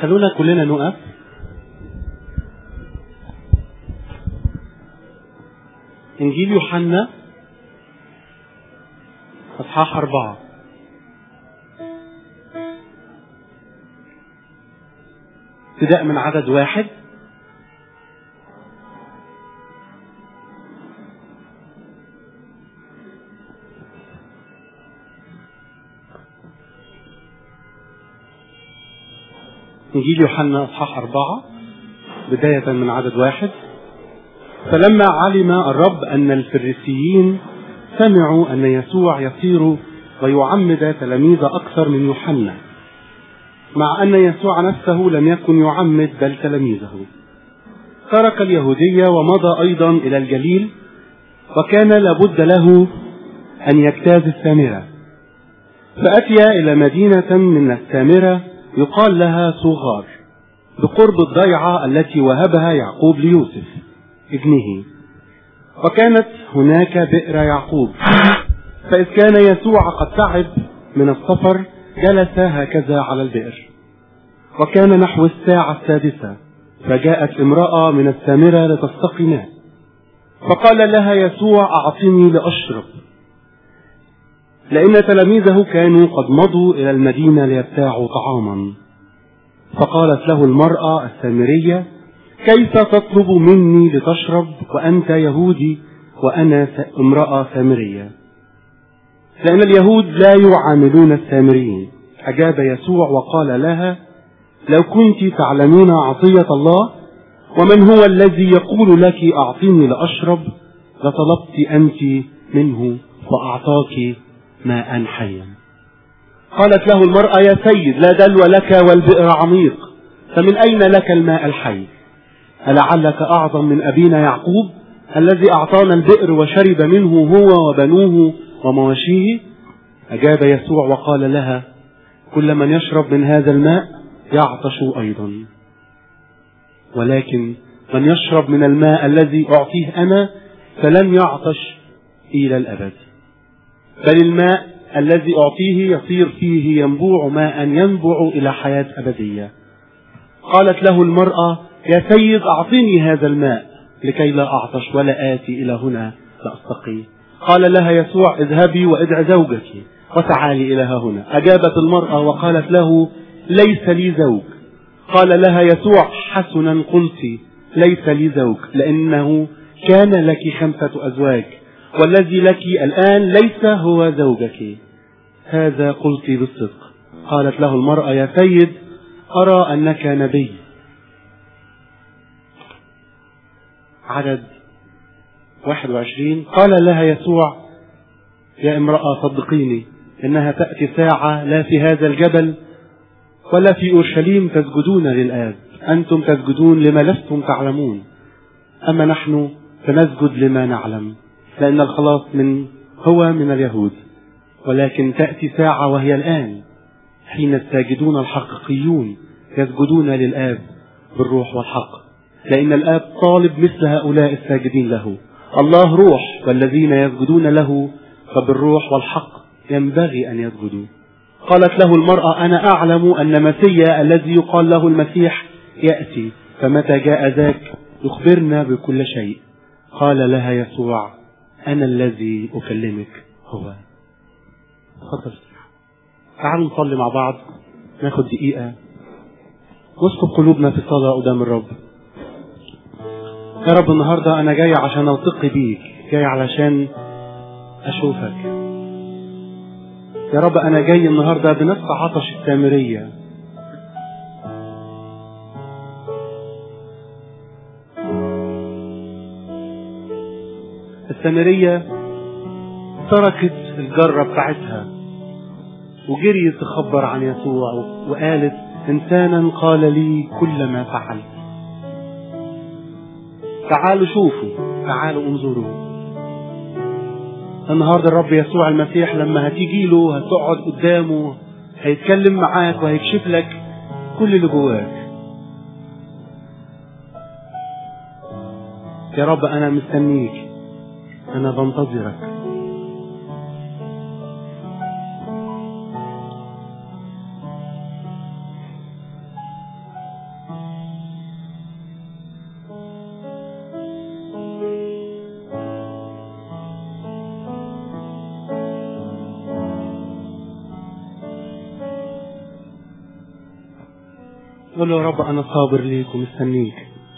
خلونا كلنا نقف. إنجيل يوحنا أصحاح 4. ابتداء من عدد 1. إنجيل يوحنا أصحاح 4 بداية من عدد 1. فلما علم الرب أن الفريسيين سمعوا أن يسوع يصير ويعمد تلاميذ أكثر من يوحنا، مع أن يسوع نفسه لم يكن يعمد بل تلاميذه، ترك اليهودية ومضى أيضا إلى الجليل، وكان لابد له أن يجتاز السامرة. فأتي إلى مدينة من السامرة يقال لها صغار، بقرب الضيعة التي وهبها يعقوب ليوسف ابنه، وكانت هناك بئر يعقوب. فإذ كان يسوع قد تعب من السفر جلس هكذا على البئر، وكان نحو 6:00، فجاءت امرأة من السامرة لتستقي ماء، فقال لها يسوع أعطني لأشرب، لأن تلاميذه كانوا قد مضوا إلى المدينة ليبتاعوا طعاما. فقالت له المرأة السامرية: كيف تطلب مني لتشرب وأنت يهودي وأنا امرأة سامرية؟ لأن اليهود لا يعاملون السامريين. أجاب يسوع وقال لها: لو كنت تعلمين عطية الله ومن هو الذي يقول لك أعطيني لأشرب لطلبت أنت منه فأعطاك ماء حيا. قالت له المرأة: يا سيد، لا دلو لك والبئر عميق، فمن أين لك الماء الحي؟ ألعلك أعظم من أبينا يعقوب الذي أعطانا البئر وشرب منه هو وبنوه ومواشيه؟ أجاب يسوع وقال لها: كل من يشرب من هذا الماء يعطش أيضا، ولكن من يشرب من الماء الذي أعطيه أنا فلن يعطش إلى الأبد، بل الماء الذي أعطيه يصير فيه ينبوع ماء ينبع إلى حياة أبدية. قالت له المرأة: يا سيد، أعطني هذا الماء لكي لا أعطش ولا آتي إلى هنا لأستقي. قال لها يسوع: اذهبي وادع زوجك وتعالي إلى هنا. أجابت المرأة وقالت له: ليس لي زوج. قال لها يسوع: حسنا قلت، ليس لي زوج، لأنه كان لك 5 أزواج، والذي لك الآن ليس هو زوجك، هذا قلت بالصدق. قالت له المرأة: يا سيد، أرى أنك نبي. عدد 21. قال لها يسوع: يا امرأة، صدقيني إنها تأتي ساعة لا في هذا الجبل ولا في أورشليم تسجدون للآب، أنتم تسجدون لما لستم تعلمون، أما نحن فنسجد لما نعلم، لأن الخلاص هو من اليهود. ولكن تأتي ساعة وهي الآن حين الساجدون الحقيقيون يسجدون للآب بالروح والحق، لأن الآب طالب مثل هؤلاء الساجدين له. الله روح، والذين يسجدون له فبالروح والحق ينبغي أن يسجدوا. قالت له المرأة: أنا أعلم أن مسيا الذي يقال له المسيح يأتي، فمتى جاء ذاك يخبرنا بكل شيء. قال لها يسوع: أنا الذي أكلمك هو. تفضل. تعالوا نصلي مع بعض، ناخد دقيقة واسكب قلوبنا في صلاة قدام الرب. يا رب، النهاردة أنا جاي عشان ألتقي بيك، جاي علشان أشوفك. يا رب، أنا جاي النهاردة بنفس عطش السامرية. السامرية تركت الجرة بتاعتها وجريت تخبر عن يسوع وقالت: إنسانا قال لي كل ما فعلت. تعالوا شوفوا، تعالوا انظروا. النهارده الرب يسوع المسيح لما هتيجي له هتقعد قدامه هيتكلم معاك وهيكشف لك كل اللي جواك. يا رب، أنا مستنيك، أنا بنتظرك. قول له يا رب أنا صابر ليك ومستنيك.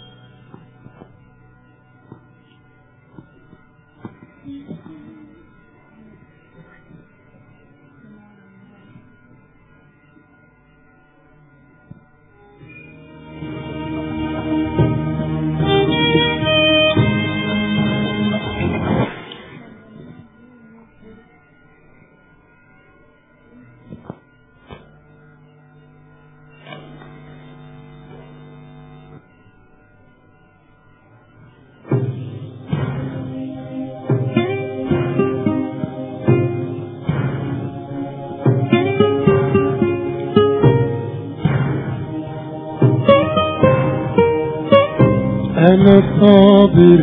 أنا صابر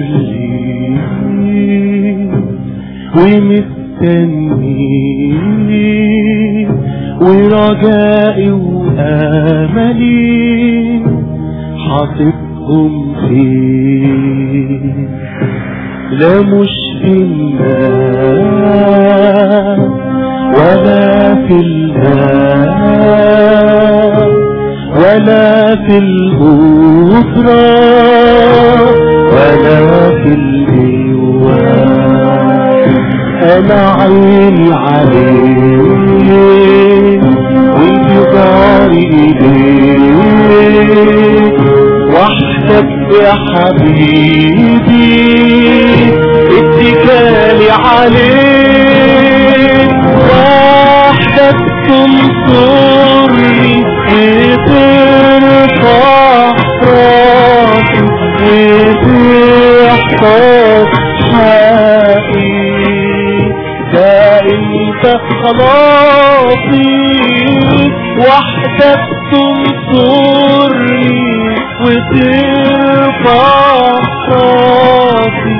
ليك ومستنيك ورجائي وآملي حاططهم فيك، لا مش في الناس ولا في المال ولا في الأسرة ولا في الديوان. أنا عيني عليك وانتظاري إليك، وحدك يا حبيبي اتكالي عليك، وحدك تنصرني وترفع راسي وتحفظ حقي، ده انت خلاصي، وحدك تنصرني وترفع راسي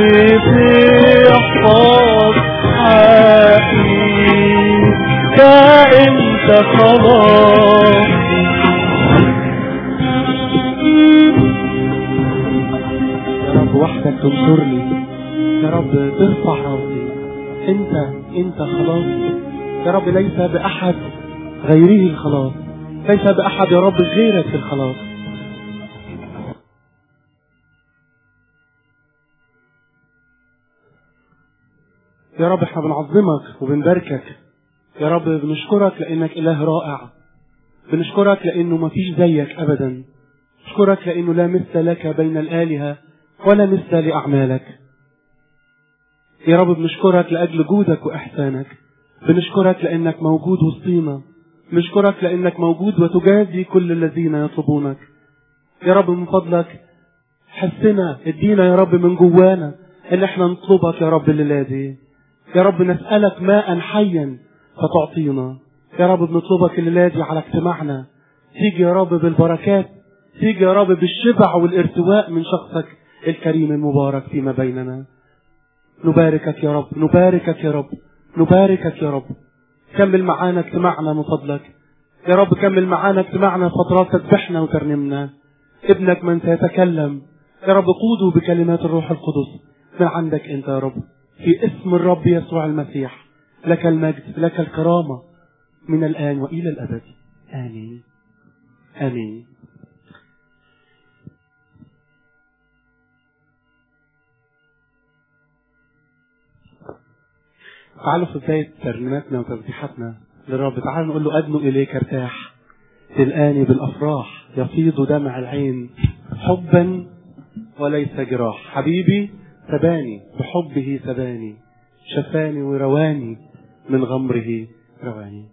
وتحفظ حقي، ده انت خلاص. يا رب وحدك تنصرني، يا رب ترفع راسي، انت خلاصي يا رب، ليس بأحد غيره الخلاص، ليس بأحد يا رب غيرك الخلاص. يا رب احنا بنعظمك وبنباركك يا رب، بنشكرك لانك اله رائع، بنشكرك لانه ما فيش زيك ابدا، بنشكرك لانه لا مثل لك بين الالهه ولا مثل لاعمالك. يا رب بنشكرك لاجل جودك واحسانك، بنشكرك لانك موجود وسطينا، بنشكرك لانك موجود وتجازي كل الذين يطلبونك. يا رب من فضلك حسنا، ادينا يا رب من جوانا ان احنا نطلبك يا رب الليله دي. يا رب نسألك ماء حيا فتعطينا. يا رب بنطلبك الليله دي على اجتماعنا، تيجي يا رب بالبركات، تيجي يا رب بالشبع والارتواء من شخصك الكريم المبارك فيما بيننا. نباركك يا رب، نباركك يا رب، نباركك يا رب. كمل معانا اجتماعنا من فضلك يا رب، كمل معانا اجتماعنا فترات تسبحنا وترنمنا. ابنك من سيتكلم يا رب قوده بكلمات الروح القدس من عندك انت يا رب، في اسم الرب يسوع المسيح. لك المجد، لك الكرامة من الآن وإلى الأبد. آمين آمين. تعالوا في بداية ترنيماتنا وتسبيحاتنا للرب تعالوا نقول له أدنو إليك ارتاح، تلقاني بالأفراح يفيض دمع العين، حبا وليس جراح. حبيبي سباني بحبه سباني، شفاني ورواني من غمره رواني.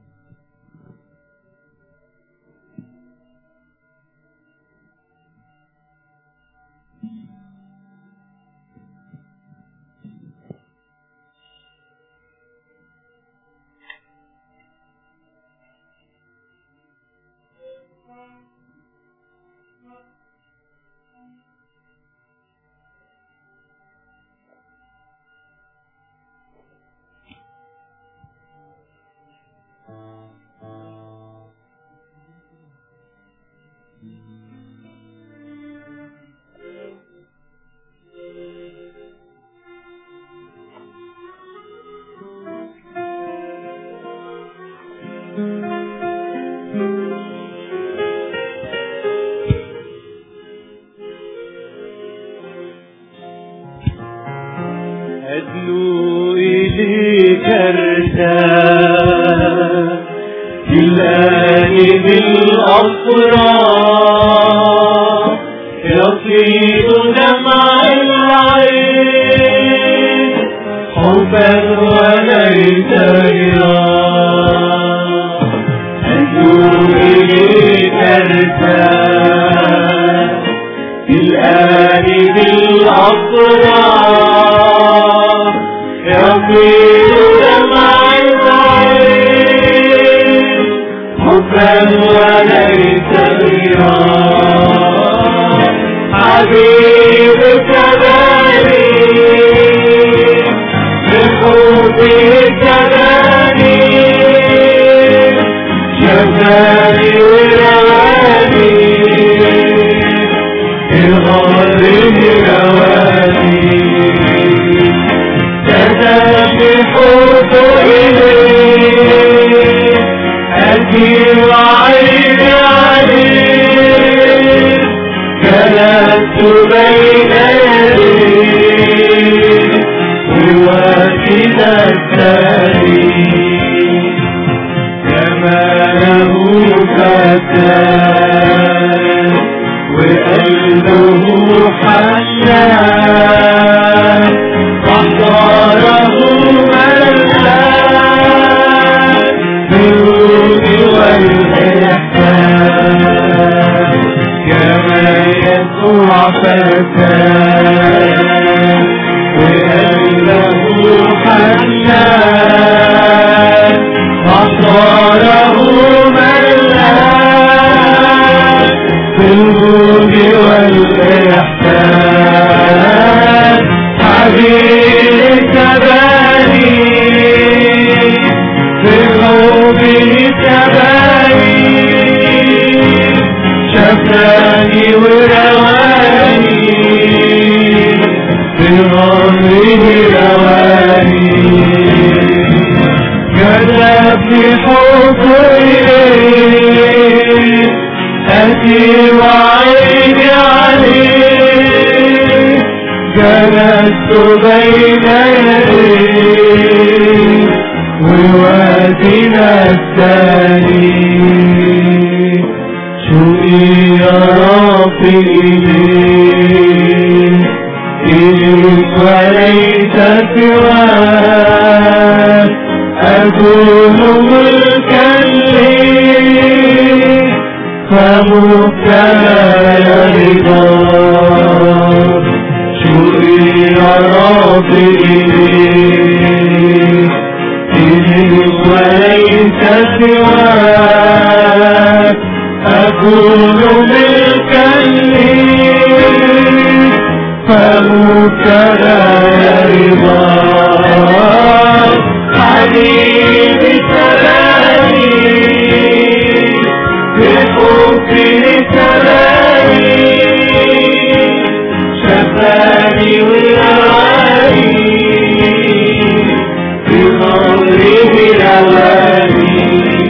بالأفراح يفيض دمع العين حبا وليس رضا إليك ارتاح الآن بالأفراح يفيض دمع العين حبا وليس رياء حبيبك بني بحبك بني شفاني ورواني الغالب رواني تسبح إليه أتي وعيني عليه جلست بين يديه وواكد التاريخ جماله فتان وقلبه حنان أحضاره ملان بالود والإحسان كما يسوع فتان وقلبه حنان أحضاره ملان بالود والإحسان حبيبك بني بحبك بني شفاني ورواني بغمره رواني كذبني حب إليه أتي وعيني عليه جلست بين يديه ووادنا الثاني شوقي يا ربي إليك وليس سواك أكون ملكا ليك فمبتلى رضاك شوقي يا ربي إليك وليس سواك أكون ملكا ليك فمبتلى رضاك حبيبي سلامي بحبك سلامي شفاني ورواني بقوله رواني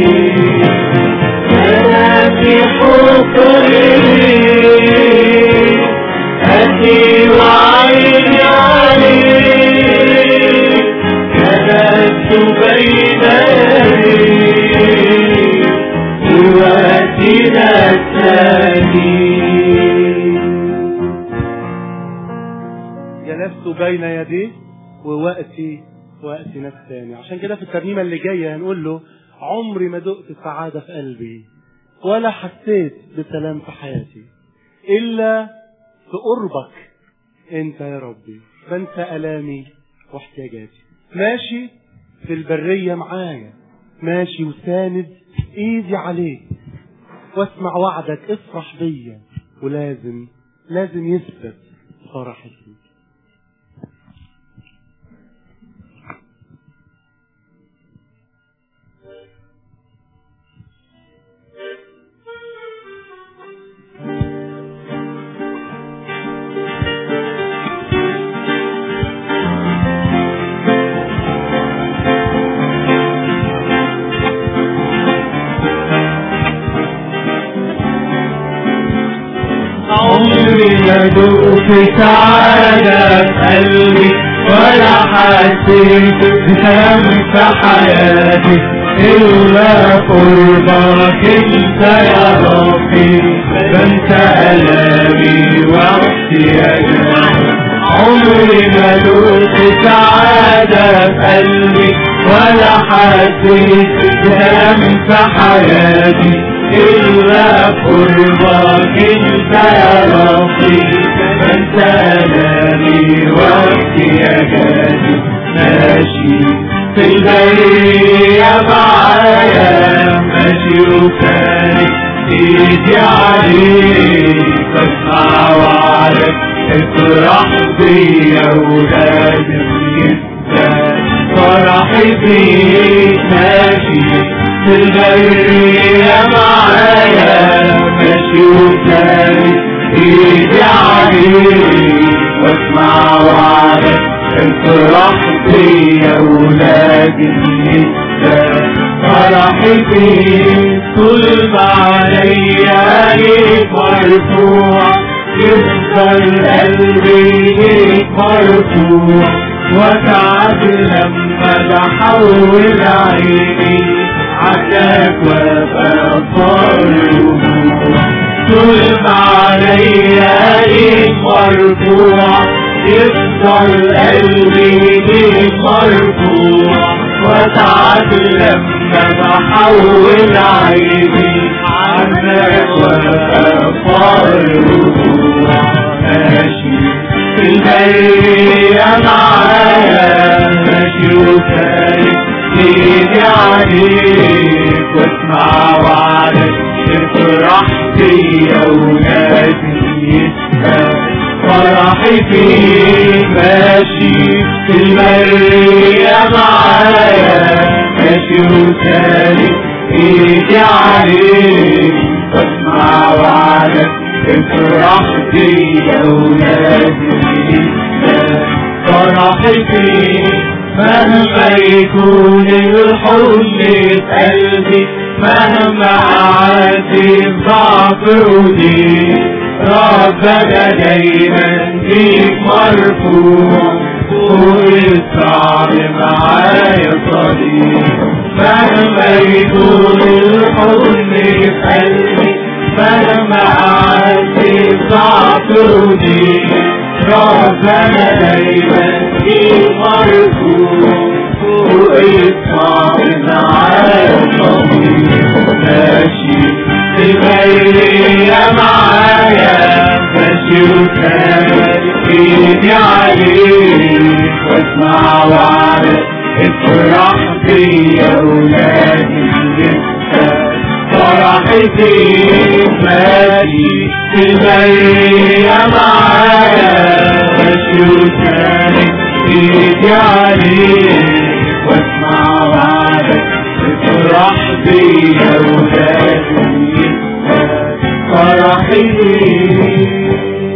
أنا في حبه أتي وعيني عليه جلست بين يديه ووادنا الثاني جلست بين يديه ووقتنا الثاني. عشان كده في الترنيمة اللي جاية هنقول له عمري ما دقت سعادة في قلبي ولا حسيت بسلام في حياتي إلا في قربك انت يا ربي. بنسى ألامي واحتياجاتي، ماشي في البرية معايا، ماشي وساند ايدي عليك، واسمع وعدك افرح بيا، ولازم يثبت فرحي. عمري ما دقت سعادة في قلبي ولا حسيت بسلام في حياتي إلا قربك أنت يا ربي، فأنت ألامي واحتياجي، عمري ما دقت سعادة في قلبي ولا حسيت بألم في حياتي إلا قربك أنت يا ربي، فأنت ألامي واحتياجاتي، ماشي في البرية معايا، ماشي وكانت ايدي عليك، بسمع وعدك افرح بيا ولازم يبقى فرحي فيك، ماشي في البرية معايا، ماشي وكانت ايدي عليك، بسمع وعدك افرح بيا ولازم يبقى فرحي فيك، طول ما عليا ليك مرفوع، يفضل قلبي ليك مرفوع، واتعب لما بحول عيني عداك وابقى فرحوع، طول ما عليا ليك مرفوع، يفضل قلبي ليك مرفوع، واتعب لما بحول عيني عنك وابقى فرحوع، ماشي في البرية معايا، ماشي وكانت ايدي عليك، واسمع وعدك افرح بيا ولازم يبقى فرحي فيك، ماشي في البرية معايا، ماشي وكانت ايدي عليك، واسمع وعدك افرح بيا ولازم يبقى فرحي فيك، مهما يكون الحزن في قلبي، مهما أعدي الضعف وضيق، ربنا دايما فيك مرفوع، فوق الصعب معايا صديق، مهما يكون الحزن في قلبي، مهما أعدي الضعف وضيق، ربنا دايما فيك مرفوع، فوق الصعب معايا صديق، ماشي في البرية معايا، ماشي وكانت ايدي عليك، واسمع وعدك افرح بيا ولازم يبقى فرحي فيك، ماشي في البرية معايا، ماشي وكانت ايدي عليك، واسمع وعدك افرح بيا ولازم يبقى فرحي فيك،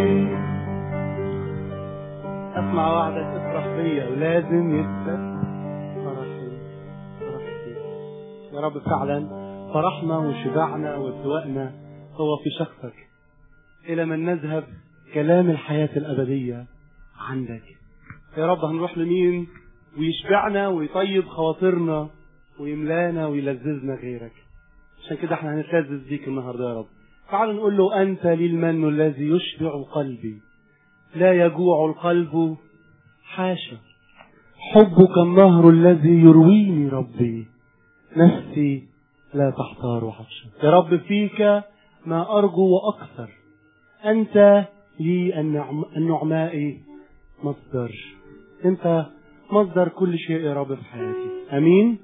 اسمع وعدك افرح بيا ولازم يبقى فرحي فيك. يا رب فعلا فرحنا وشبعنا وارتواءنا هو في شخصك، الى من نذهب كلام الحياة الابدية عندك. يا رب هنروح لمين ويشبعنا ويطيب خواطرنا ويملانا ويلذذنا غيرك؟ عشان كده احنا هنتلذذ بيك النهارده يا رب. تعال نقول له انت لي المن الذي يشبع قلبي، لا يجوع القلب حاشا، حبك النهر الذي يرويني ربي، نفسي لا تحتار عطشا. يا رب فيك ما ارجو واكثر، انت لي النعماء مصدر، انت مصدر كل شيء يا رب في حياتي. امين.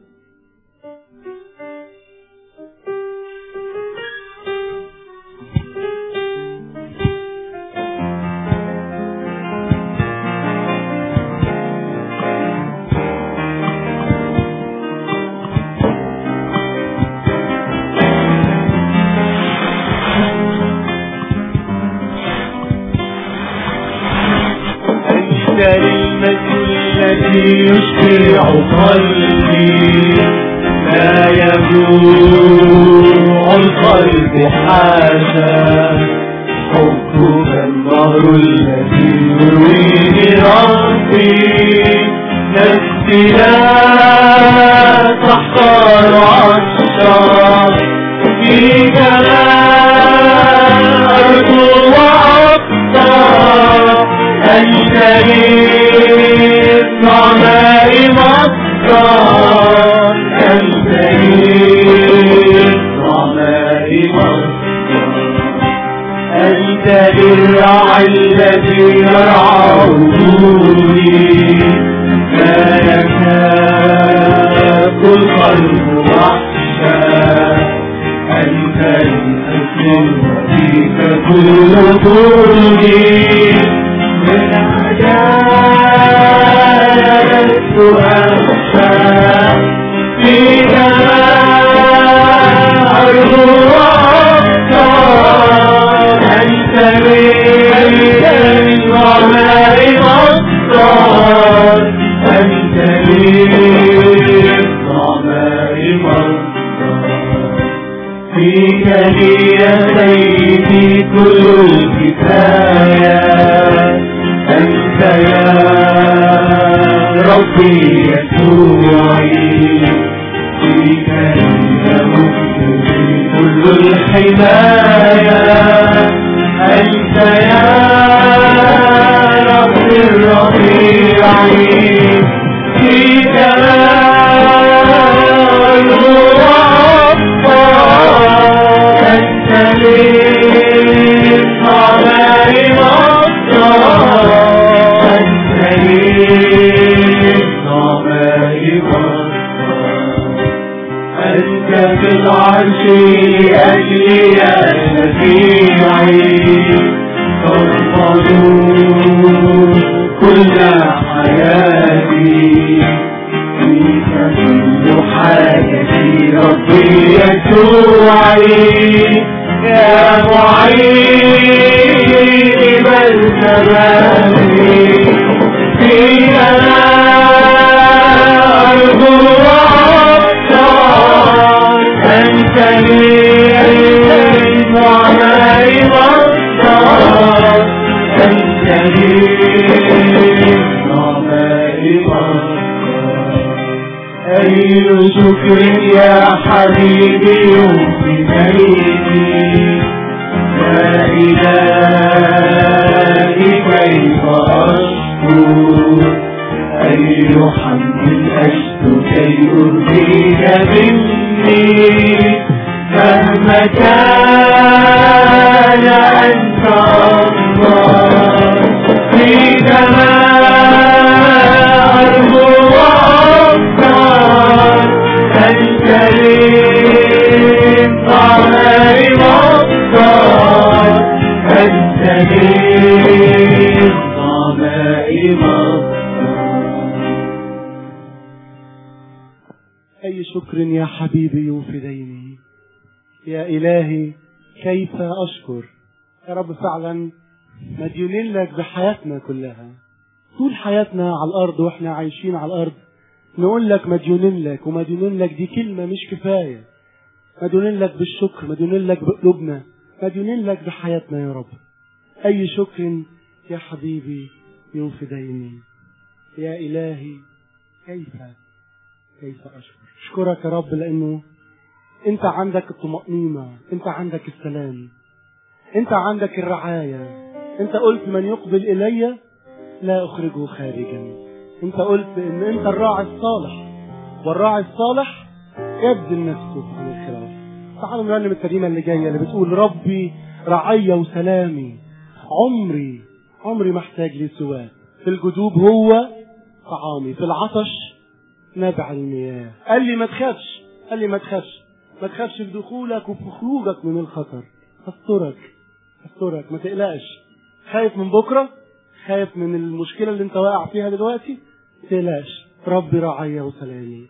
الذي يشبع قلبي، لا يجوع القلب حاشا، حبك النهر الذي يرويني ربي، نفسي لا تحتار للراعي الذي يرعى وجودي لا يكاد القلب وحشا أنت الحسن وفيك كل طولي من عجال لست أخشى فيك أرجو وأختار أنت لي الرماء مصدر أنت لي الرماء مصدر فيك لي يا سيدي كل الكفاية أنت يا ربي يسوعي فيك كل الحماية أنت يا رب الرفيع فيك الوفاء أنت لي الصلاة مصدر أنت لي الصلاة مصدر أنت في العرش لأجلي يا شفيعي ترفض كل حياتي فيك كل حياتي ربي يسوعي يا معين بل سببي فيك أرجو أنت لي النعماء مصدر أنت لي النعماء مصدر أي شكر يا حبيبي في بيتي يا إلهي كيف أشكر أي حمد أشكر كي أرضيك مني مهما كان أنت الله فيك ما أرجو وأختار أنت لي الطعام مصدر أنت لي الطعام مصدر. أي شكر يا حبيبي يوفديني يا إلهي كيف أشكر يا رب. فعلا مديونين لك بحياتنا كلها، طول حياتنا على الأرض وإحنا عايشين على الأرض نقول لك مديونين لك، ومديونين لك دي كلمة مش كفاية. مديونين لك بالشكر، مديونين لك بقلوبنا، مديونين لك بحياتنا يا رب. أي شكر يا حبيبي يوفديني يا إلهي كيف أشكر. أشكرك يا رب لأنه أنت عندك الطمأنينة، أنت عندك السلام، أنت عندك الرعاية. أنت قلت من يقبل إلي لا أخرجه خارجا. أنت قلت إن أنت الراعي الصالح، والراعي الصالح يبذل نفسه عن الخراف. تعالوا نرنم الترنيمة اللي جاية اللي بتقول ربي رعاية وسلامي، عمري محتاج لسواك، في الجدوب هو طعامي، في العطش نبع المياه. قال لي ما تخافش، ما تخافش في دخولك وفي خروجك من الخطر. استرك، ما تقلقش. خايف من بكرة، خايف من المشكلة اللي انت واقع فيها دلوقتي، ما تقلقش، ربي رعاية وسلامي.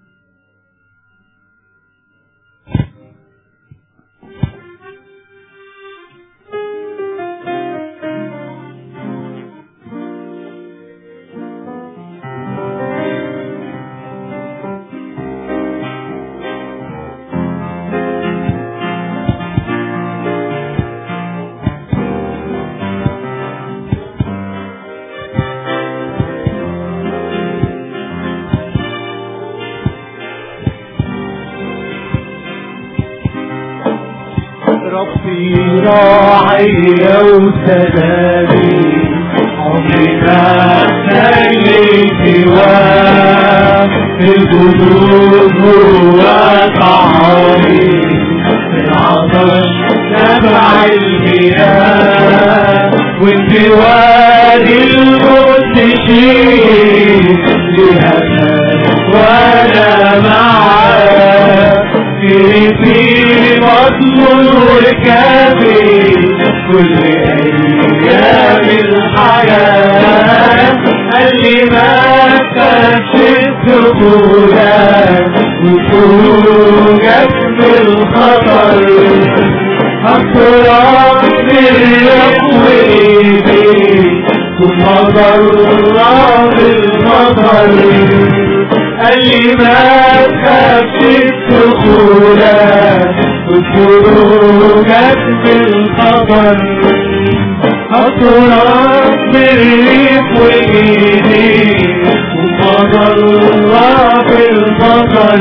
ربي راعي وسلامي، عمري ما خليت سواه، في الجدود هو طعامي، في العطش نبع المياه. في وادي المنتشين لهنا وانا معاه في مضمون وكافي كل ايام الحياة قال لي ما تفشت دخولك وخروجك من الخطر أسرار الريح وإيدي ثم ضرّا بالمطر قال لي ما تخافش دخولك وخروجك بالخطر أسرار الريح وإيدي ثم ضرّا بالمطر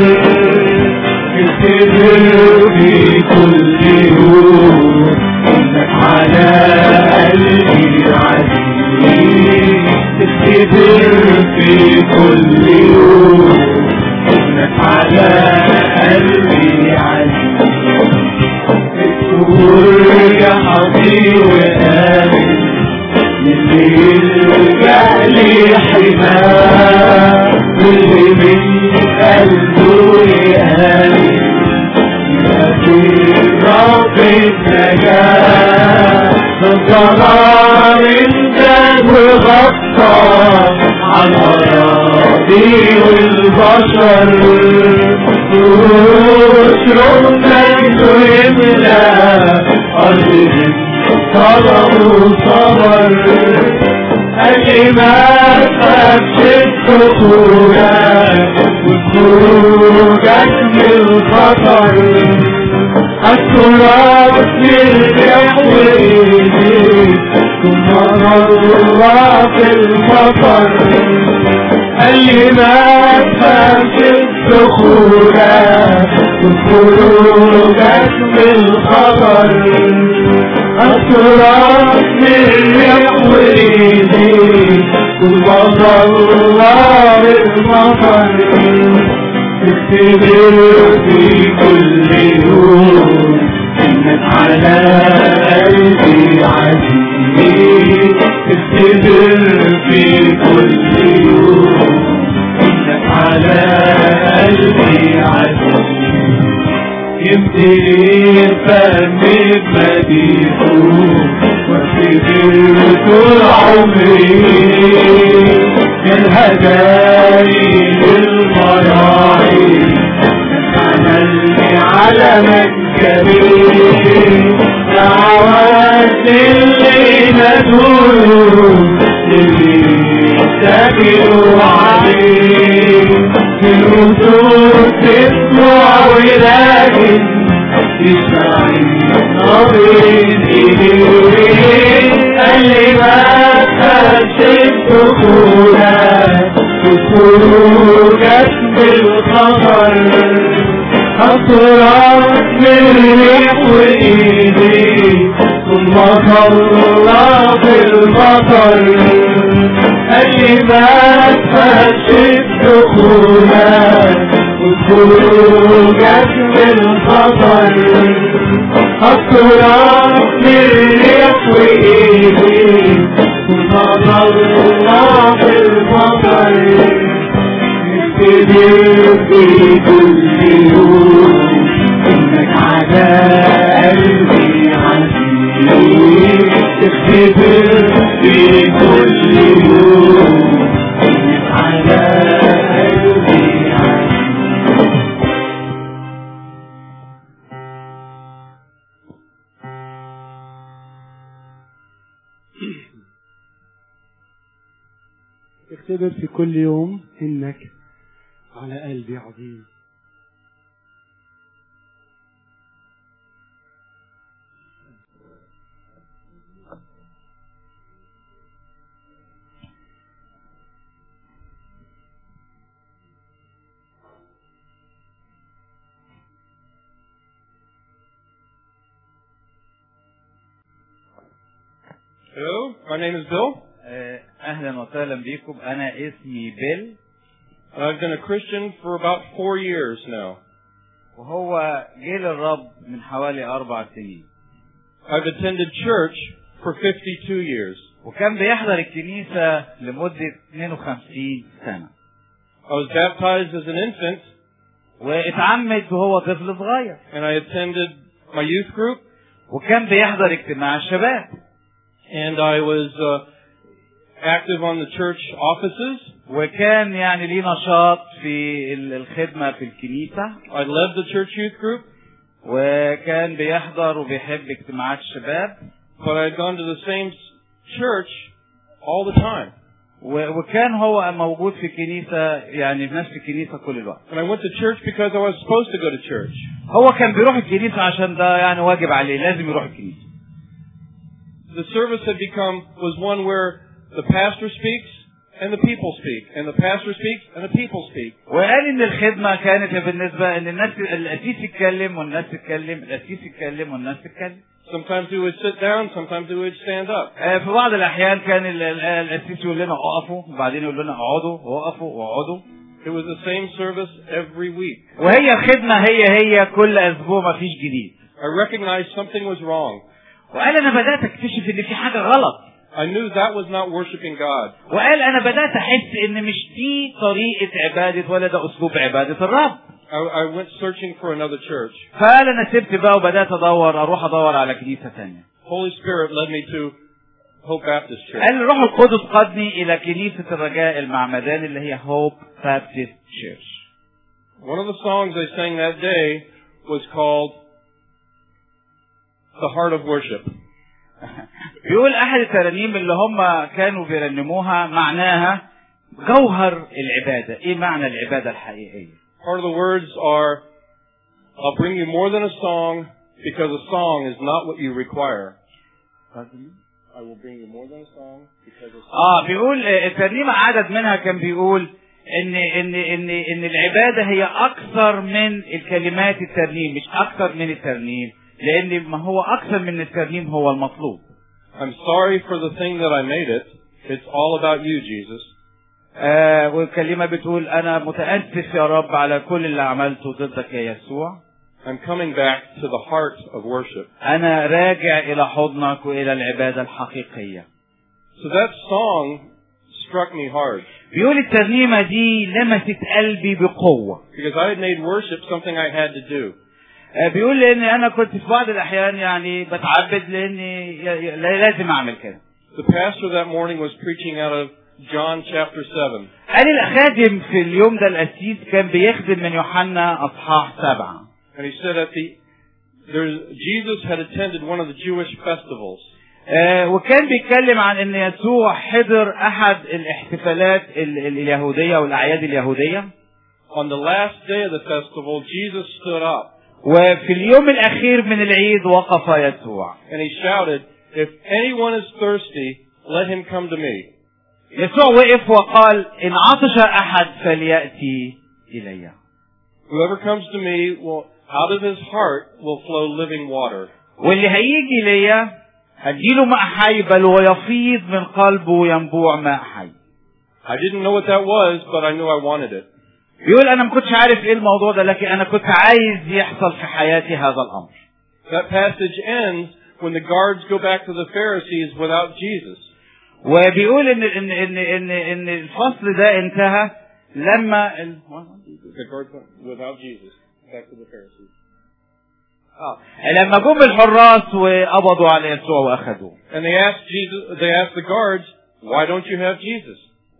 افتكر في كل يوم انك على قلبي عزيز افتكر في كل يوم انك على قلبي عزيز اذكر يا حبيبي وآمن الليل جعلي حماه واللي من قلبه يهاني يأتي رب النجاة الظلام انتهى وغطى على الأراضي والبشر وشرب مجده يملى أرضهم صبر وصبر الإيمان أبشر دخولك وخروجك من الخطر التراب يرجع ويزيد ثم ضرّا في المطر الإيمان أبشر دخولك وخروجك من الخطر التراب يرجع ويزيد ثم ضرّا بالمطر افتكر في كل يوم انك على قلبي عزيز افتكر في كل يوم انك على قلبي عزيز يمتلي فمي بمديحه وافتكر طول عمري من هداني للمراعي عملني علما كبير دعوات اللي ندور اللي يتكلوا عليه في الوصول تسمع ولكن تسمعي نظرين إليه قال لي ما تخافش دخولك وخروجك بالخطر أسرار من ريح وإيدي ثم صلى بالمطر قال لي ما تخافش دخولك وخروجك بالخطر أسرار من ريح وإيدي ثم صلى بالمطر افتكر في كل يوم انك على قلبي عزيز افتكر في كل يوم انك على قلبي عزيز اختبر في كل يوم انك على قلبي عظيم. Hello, my name is Bill. اهلا وسهلا بكم. انا اسمي بيل. I've been a Christian for about 4 years now. وهو جه للرب من حوالي 4 سنين. I've attended church for 52 years. وكان بيحضر الكنيسة لمدة 52 سنة. I was baptized as an infant. واتعمد وهو طفل صغير. And I attended my youth group. وكان بيحضر اجتماع الشباب. And I was active on the church offices. وكان يعني ليه نشاط في الخدمة في الكنيسة. I led the church youth group. وكان بيحضر وبيحب اجتماعات الشباب. But I had gone to the same church all the time. وكان هو موجود في كنيسة يعني في نفس الكنيسة كل الوقت. And I went to church because I was supposed to go to church. هو كان بيروح الكنيسة عشان ده يعني واجب عليه، لازم يروح الكنيسة. The service had was one where the pastor speaks and the people speak, and the pastor speaks and the people speak. وقال إن الخدمة كانت بالنسبة إن الناس القسيس يتكلم والناس تتكلم، القسيس يتكلم والناس تتكلم. Sometimes we would sit down, sometimes we would stand up. في بعض الأحيان كان القسيس يقول لنا اقفوا، وبعدين يقول لنا اقعدوا، وقفوا وقعدوا. It was the same service every week. وهي الخدمة هي كل أسبوع ما فيش جديد. I recognized something was wrong. وقال أنا بدأت أكتشف إن في حاجة غلط. I knew that was not worshiping God. وقال أنا بدأت أحس إن مش دي طريقة عبادة ولا ده أسلوب عبادة الرب. I went searching for another church. فقال أنا سبت بقى وبدأت أروح أدور على كنيسة ثانية. Holy Spirit led me to Hope Baptist Church. قال الروح القدس قادني إلى كنيسة الرجاء المعمدان اللي هي Hope Baptist Church. One of the songs I sang that day was called The Heart of Worship. بيقول أحد الترانيم اللي هم كانوا بيرنموها معناها جوهر العبادة. إيه معنى العبادة الحقيقية؟ Part of the words are, I'll bring you more than a song because a song is not what you require. I will bring you more than a song because a song. بيقول الترنيمة عدد منها كان بيقول إن العبادة هي أكثر من الكلمات الترنيم، مش أكثر من الترنيم، لأن ما هو أكثر من الترنيم هو المطلوب. I'm sorry for the thing that I made it. It's all about you, Jesus. والكلمة بتقول أنا متأسف يا رب على كل اللي عملته ضدك يا يسوع. I'm coming back to the heart of worship. أنا راجع إلى حضنك وإلى العبادة الحقيقية. So that song struck me hard. بيقول الترنيمة دي لمست قلبي بقوة. Because I had made worship something I had to do. بيقول لأن أنا كنت في بعض الأحيان يعني بتعبد لأني لازم أعمل كده. The pastor that morning was preaching out of John chapter 7. قال الخادم في اليوم ده القسيس كان بيخدم من يوحنا أصحاح 7. And he said Jesus had attended one of the Jewish festivals. وكان بيتكلم عن ان يسوع حضر احد الاحتفالات اليهودية والاعياد اليهودية. On the last day of the festival, Jesus stood up. وفي اليوم الاخير من العيد وقف يسوع. And he shouted, "If anyone is thirsty, let him come to me." يسوع وقف وقال إن عطش أحد فليأتي إلي. Whoever comes to me will, out of his heart will flow living water. واللي هيجي ليا هديله ماء حي بل ويفيض من قلبه ينبوع ماء حي. I didn't know what that was, but I knew I wanted it. بيقول أنا ما كنتش عارف إيه الموضوع ده لكن أنا كنت عايز يحصل في حياتي هذا الأمر. That passage ends when the guards go back to the Pharisees without Jesus. وبيقول إن الفصل ده انتهى لما The guards went without Jesus back to the Pharisees. لما جم الحراس وقبضوا على يسوع وأخذوه. And they asked the guards, "Why don't you have Jesus?"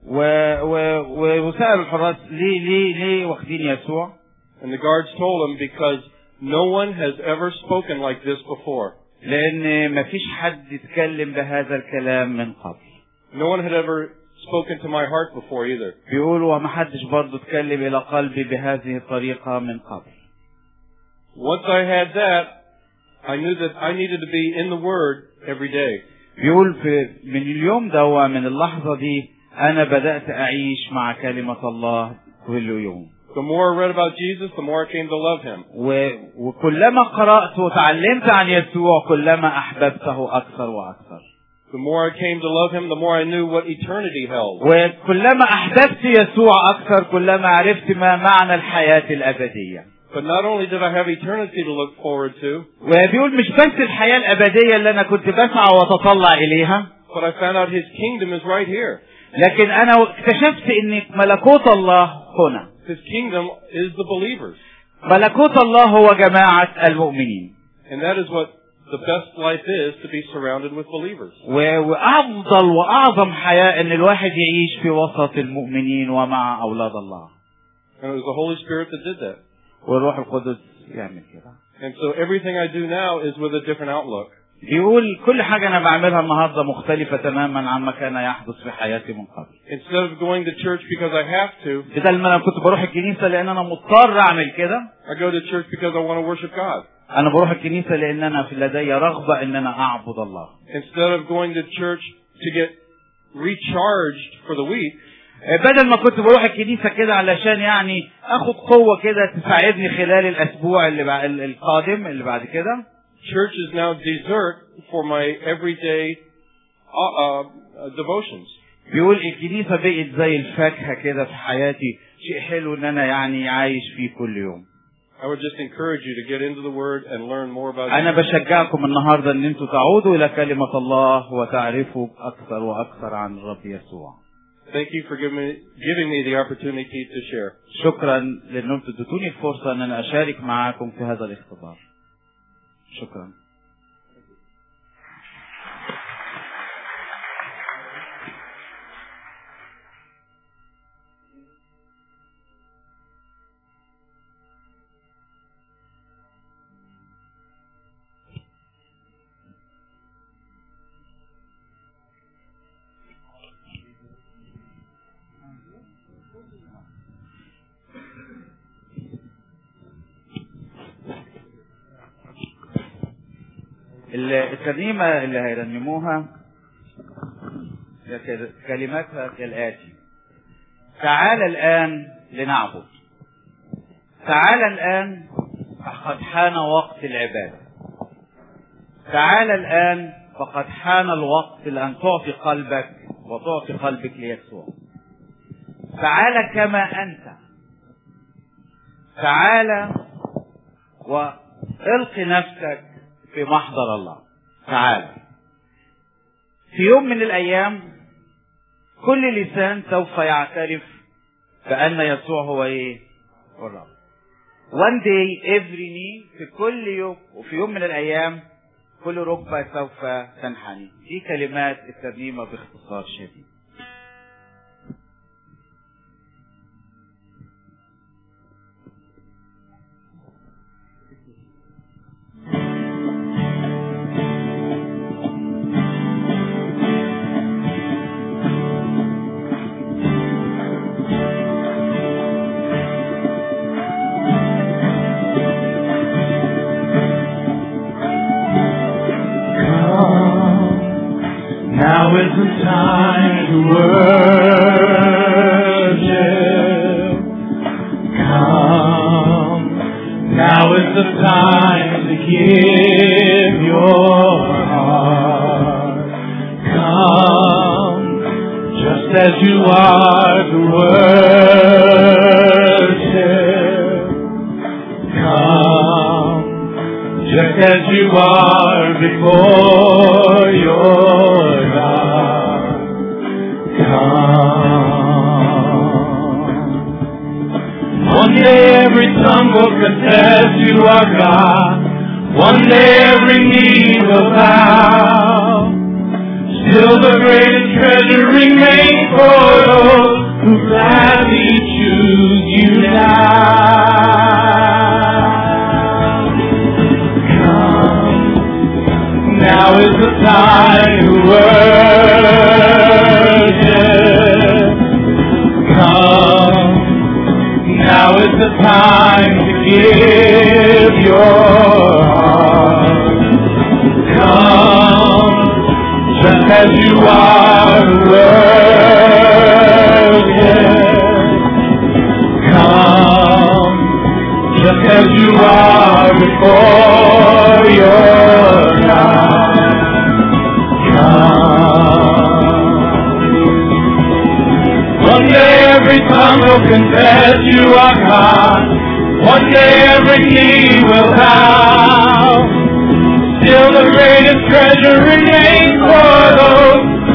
وسألوا الحراس ليه واخدين يسوع؟ And the guards told him, "Because no one has ever spoken like this before." لأن ما فيش حد يتكلم بهذا الكلام من قبل. No one had ever spoken to my heart before either. بيقولوا وما حدش برضه اتكلم إلى قلبي بهذه الطريقة من قبل. Once I had that, I knew that I needed to be in the Word every day. بيقول من اليوم ده من اللحظة دي أنا بدأت أعيش مع كلمة الله كل يوم. The more I read about Jesus, the more I came to love Him. وكلما قرأت وتعلمت عن يسوع كلما أحببته أكثر وأكثر. The more I came to love Him, the more I knew what eternity held. وكلما أحببت يسوع أكثر كلما عرفت ما معنى الحياة الأبدية. But not only did I have eternity to look forward to, وبيقول مش بس الحياة الأبدية اللي أنا كنت بسعى وأتطلع إليها, But I found out His kingdom is right here. لكن أنا اكتشفت إن ملكوت الله هنا. His kingdom is the believers. ملكوت الله هو جماعة المؤمنين. And that is what the best life is, to be surrounded with believers. وأفضل وأعظم حياة إن الواحد يعيش في وسط المؤمنين ومع أولاد الله. And it was the Holy Spirit that did that. والروح القدس يعمل كده. And so everything I do now is with a different outlook. بيقول كل حاجة أنا بعملها النهاردة مختلفة تماما عن ما كان يحدث في حياتي من قبل. Instead of going to church because I have to, بدل ما أنا كنت بروح الكنيسة لأن أنا مضطر أعمل كده. I go to church because I want to worship God. أنا بروح الكنيسة لأن أنا في لدي رغبة إن أنا أعبد الله. Instead of going to church to get recharged for the week, بدل ما كنت بروح الكنيسة كده علشان يعني أخد قوة كده تساعدني خلال الأسبوع القادم اللي بعد كده. church is now dessert for my everyday devotions. بيقول الكنيسة بقت زي الفاكهة كده في حياتي، شيء حلو إن أنا يعني عايش فيه كل يوم. I would just encourage you to get into the Word and learn more about أنا بشجعكم النهاردة إن أنتوا تعودوا إلى كلمة الله وتعرفوا أكثر وأكثر عن الرب يسوع. Thank you for giving me the opportunity to share. شكرا لأنكم اديتوني الفرصة أن أنا أشارك معاكم في هذا الاختبار. شكرا. الترنيمة اللي هيرنموها كلماتها كالآتي: تعال الآن لنعبد، تعال الآن فقد حان وقت العبادة، تعال الآن فقد حان الوقت لأن تعطي قلبك وتعطي قلبك ليسوع. تعال كما أنت، تعال وإلق نفسك في محضر الله. تعال. في يوم من الأيام كل لسان سوف يعترف بأن يسوع هو إيه؟ الرب. One day every knee، في كل يوم وفي يوم من الأيام كل ركبة سوف تنحني. دي كلمات الترنيمة باختصار شديد. Now is the time to worship. Come. Now is the time to give your heart. Come, just as you are to worship. Come, just as you are before your One day every tongue will confess you are God. One day every knee will bow. Still the greatest treasure remains for those who gladly choose you now. Come, now is the time to worship. Come. Now is the time to give your heart. Come, just as you are to worship. Come, just as you are before your God. Come. One day every tongue will confess you are God. One day every knee will bow. Still the greatest treasure remains for those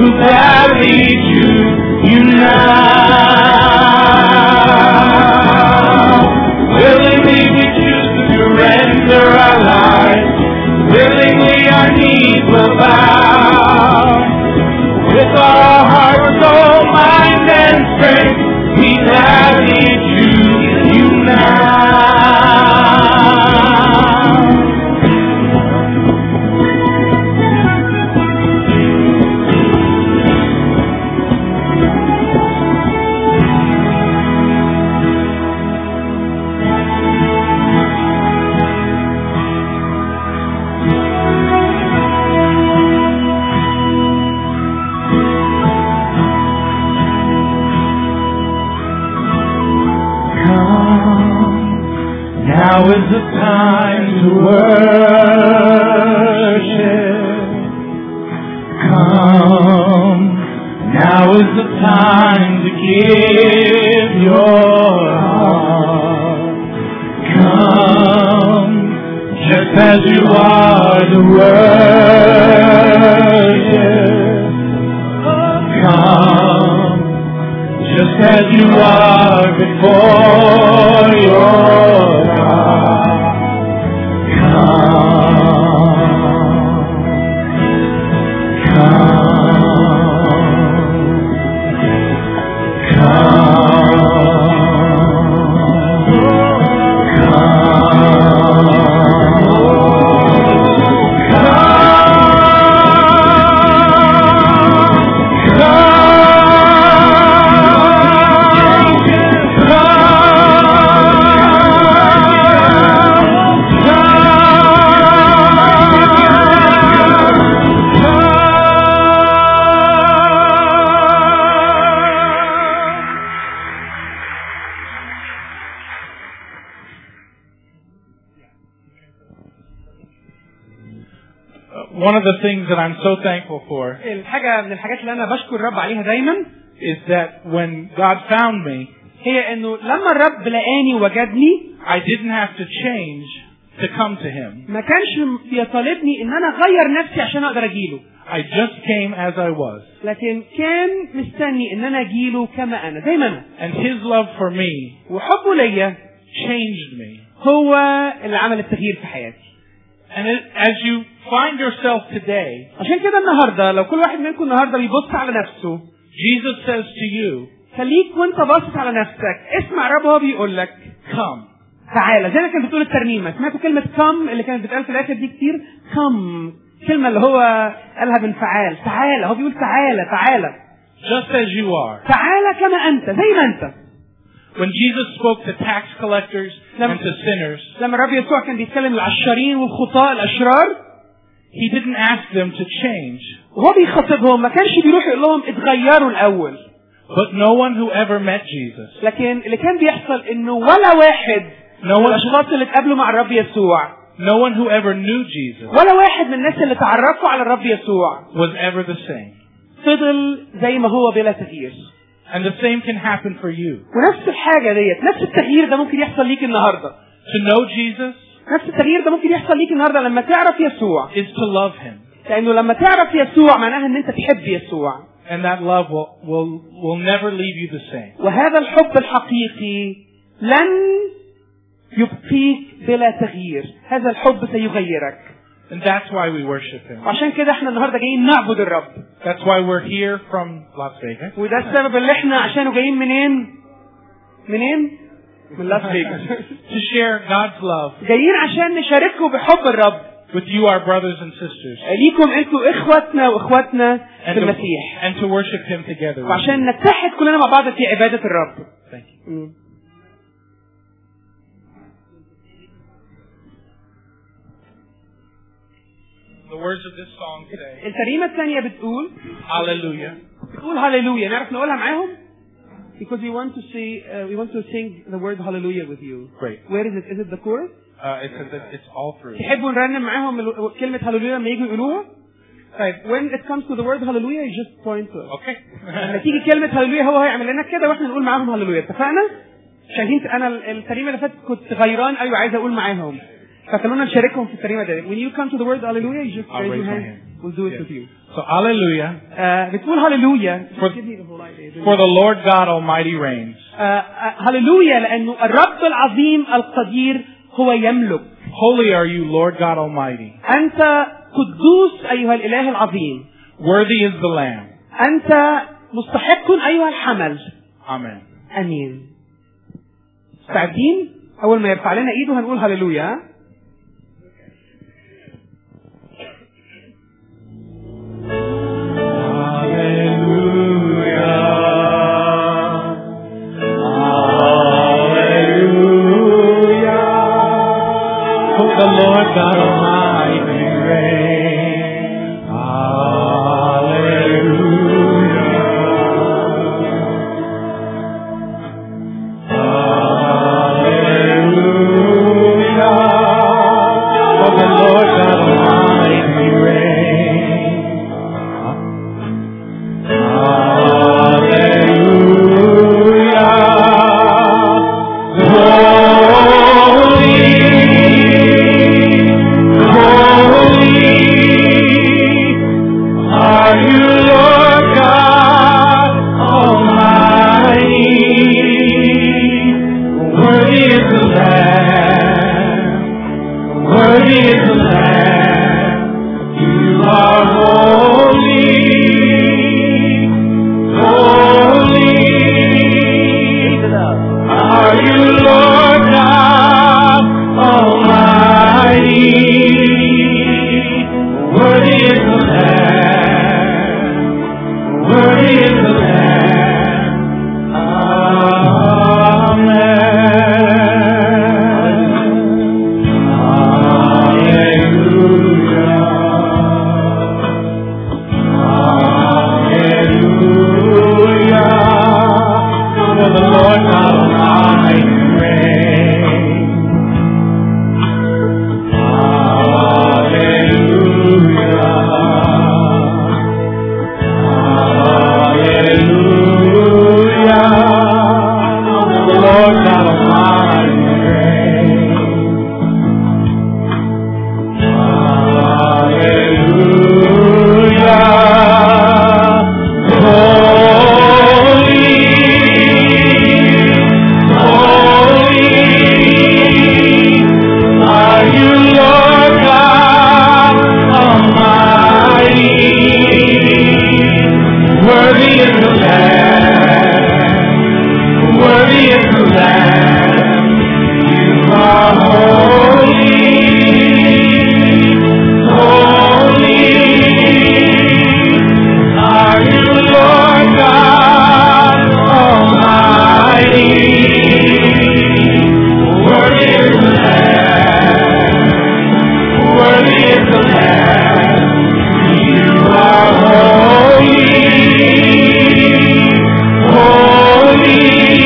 the time to worship. Come, now is the time to give your heart. Come, just as you are to worship. Come, just as you are before your God. One of the things that I'm so thankful for الحاجة من الحاجات اللي أنا بشكر الرب عليها دايما is that when God found me, هي إنه لما الرب لقاني وجدني I didn't have to change to come to Him. ما كانش يطالبني إن أنا أغير نفسي عشان أقدر أجيله، I just came as I was. لكن كان مستني إن أنا أجيله كما أنا زي ما أنا. And His love for me وحبه ليا changed me. هو اللي عمل التغيير في حياتي. And as you find yourself today, عشان كده النهارده لو كل واحد منكم النهارده بيبص على نفسه، Jesus says to you, خليك وانت باصص على نفسك اسمع الرب وهو بيقول لك come. تعالى، زي ما كانت بتقول الترنيمه، سمعتوا كلمه come اللي كانت بتقال في الاخر دي كتير؟ come كلمه اللي هو قالها بانفعال، تعالى، هو بيقول تعالى تعالى. Just as you are. تعالى كما انت، زي ما انت. When Jesus spoke to tax collectors and to sinners, لما الرب يسوع كان بيتكلم للعشارين والخطاة الاشرار، He didn't ask them to change. وهو بيخاطبهم ما كانش بيروح يقول لهم اتغيروا الاول. But no one who ever met Jesus, لكن اللي كان بيحصل انه ولا واحد من الاشخاص اللي اتقابلوا مع الرب يسوع، no one who ever knew Jesus, ولا واحد من الناس اللي تعرفوا على الرب يسوع was ever the same. فضل زي ما هو بلا تغيير. And the same can happen for you. ونفس الحاجة ديت، نفس التغيير ده ممكن يحصل ليك النهاردة. To know Jesus نفس التغيير ده ممكن يحصل ليك النهاردة لما تعرف يسوع. is to love Him. لأنه لما تعرف يسوع معناها إن أنت تحب يسوع. And that love will never leave you the same. وهذا الحب الحقيقي لن يبقيك بلا تغيير. هذا الحب سيغيرك. And that's why we worship Him. وعشان كده احنا النهارده جايين نعبد الرب. That's why we're here from Las Vegas. وده السبب اللي احنا عشانه جايين منين؟ منين؟ من لاس فيغاس. To share God's love جايين عشان نشارككم بحب الرب. with you, our brothers and sisters. ليكم انتوا اخواتنا واخواتنا في المسيح. And to worship Him together. وعشان نتحد كلنا مع بعض في عبادة الرب. Thank you. The words of this song today. الترنيمة الثانية بتقول Hallelujah. بتقول هاليلويا. نعرف نقولها معاهم؟ Because we want to sing the word hallelujah with you. Great. Where is it? Is it the chorus? It's all through. تحبوا نرنم معاهم كلمة هاليلويا لما يجوا يقولوها؟ طيب when it comes to the word hallelujah you just point to it. Okay. لما تيجي كلمة هاليلويا هو هيعمل لنا كده واحنا نقول معاهم هاليلويا. اتفقنا؟ شايفين انا الترنيمة اللي فاتت كنت غيران ايوه عايز اقول معاهم. فخلونا نشاركهم في الترنيمة دي. When you come to the word hallelujah you just raise your hand. We'll do it with you. So hallelujah. بتقول هاليلويا. For the Lord God Almighty reigns. هاليلويا لأنه الرب العظيم القدير هو يملك. Holy are you, Lord God Almighty. أنت قدوس أيها الإله العظيم. Worthy is the Lamb. أنت مستحق أيها الحمل. Amen. أمين. مستعدين؟ أول ما يرفع لنا إيده هنقول هاليلويا. The Lord God Almighty reigns. Hallelujah. Hallelujah. Worthy is the Lamb. Worthy is the Lamb. You are holy. Holy are you, Lord God Almighty. Worthy is the Lamb. Worthy is the Lamb. You are holy. Holy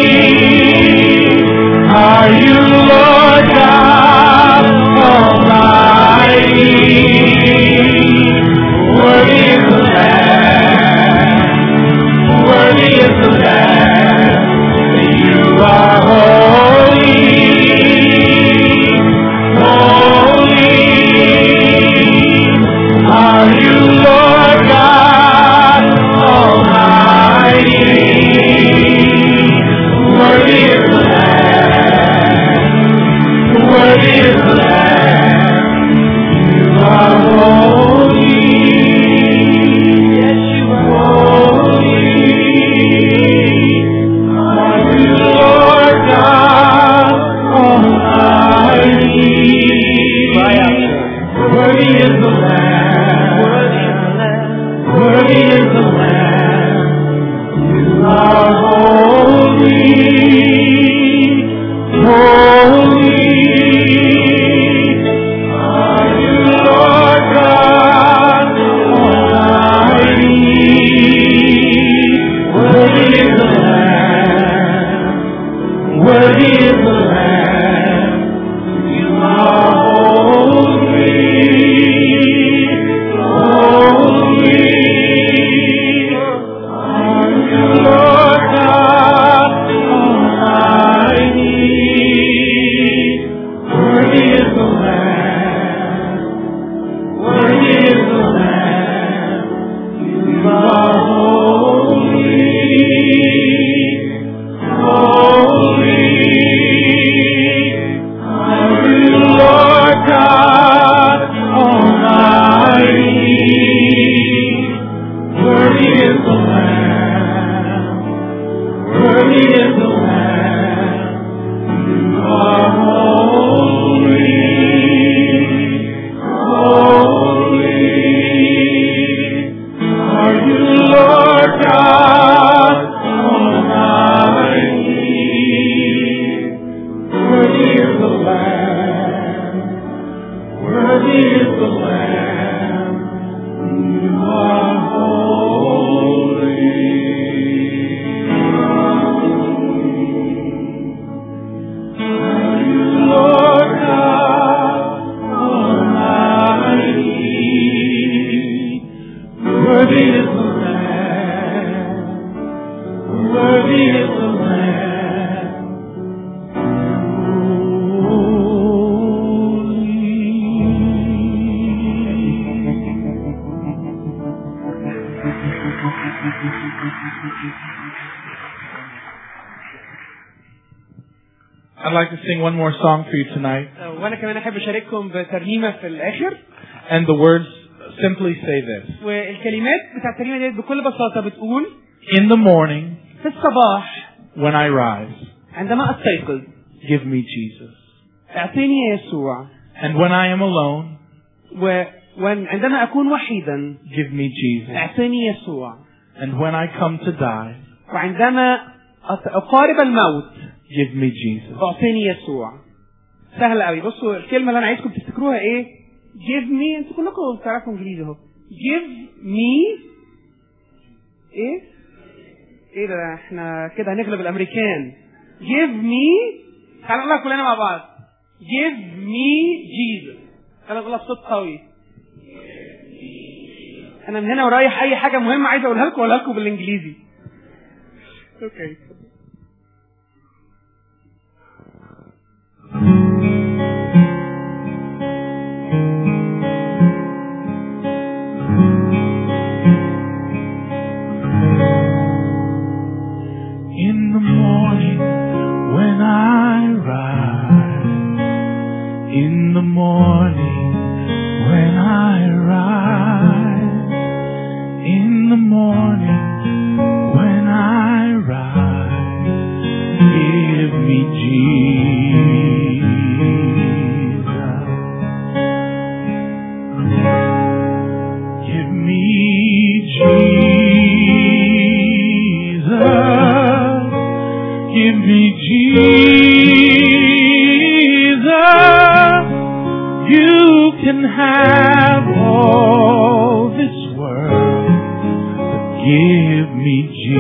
are you, Lord God Almighty. Worthy is the Lamb. Worthy is the Lamb. You are holy. Holy are you, Lord God Almighty. Worthy is the Lamb. Worthy is the Lamb. You are holy. Yes, you are holy. Are you, Lord God Almighty? Worthy is the Lamb. Worthy is the Lamb. You are holy. Holy are you, Lord God Almighty. Worthy is the Lamb. Worthy is the Lamb. You are holy. Holy are you, Lord God Almighty. Worthy is the Lamb. Worthy is the Lamb. You are holy. Holy are you, Lord God Almighty. Worthy is the Lamb. Worthy is the Lamb. You are holy. Holy are you, Lord God Almighty. Worthy is the Lamb. Worthy is the Lamb. You are holy. Are you, Lord God Almighty? Worthy is the Lamb. Worthy is the Lamb. I'd like to sing one more song for you tonight. وانا كمان احب اشارككم بترنيمه في الاخر. And the words simply say this. والكلمات بتاعت الترنيمه ديت بكل بساطه بتقول: In the morning, في الصباح when I rise, عندما استيقظ give me Jesus. اعطيني يسوع. And when I am alone, وعندما اكون وحيدا give me Jesus. اعطيني يسوع. And when I come to die, وعندما اقارب الموت give me Jesus. اعطيني يسوع. سهل قوي. بصوا الكلمه اللي انا عايزكم تفتكروها ايه؟ give me. انتوا كلكم بتعرفوا انجليزي اهو. give me ايه ده؟ احنا كده هنغلب الامريكان. give me. تعالوا نقولها كلنا مع بعض. give me Jesus. تعالوا نقولها بصوت قوي. انا من هنا ورايح اي حاجه مهمه عايز اقولها لكم بالانجليزي. اوكي. In the morning when I rise, in the morning when I rise, me Jesus. You can have all this world, but give me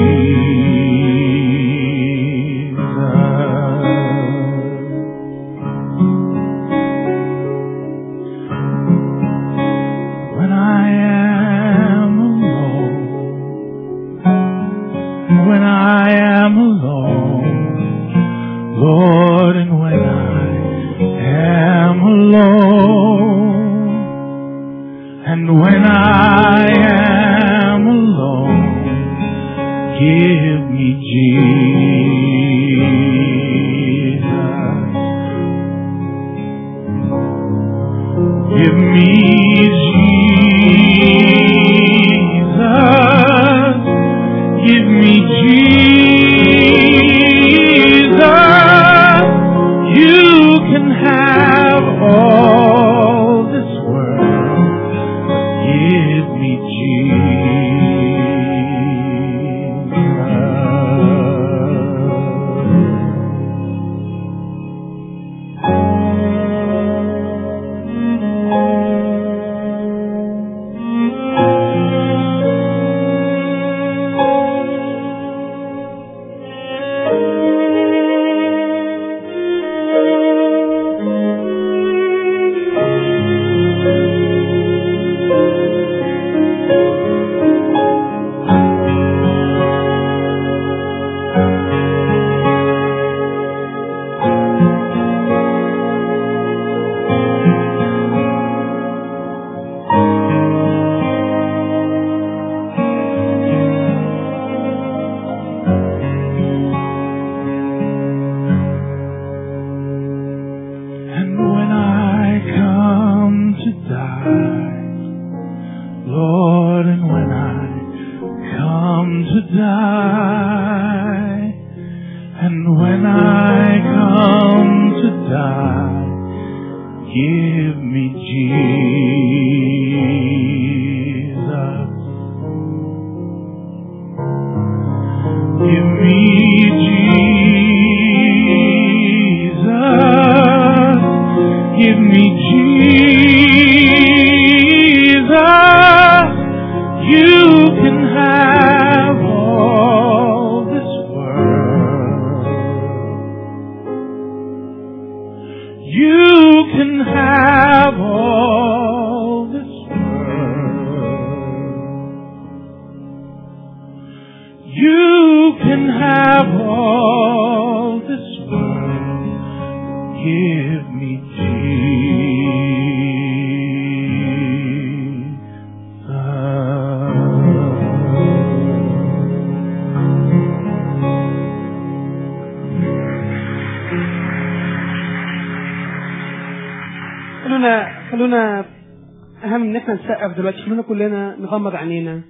خلونا اهم ان احنا نسقف دلوقتي. خلونا كلنا نغمض عينينا.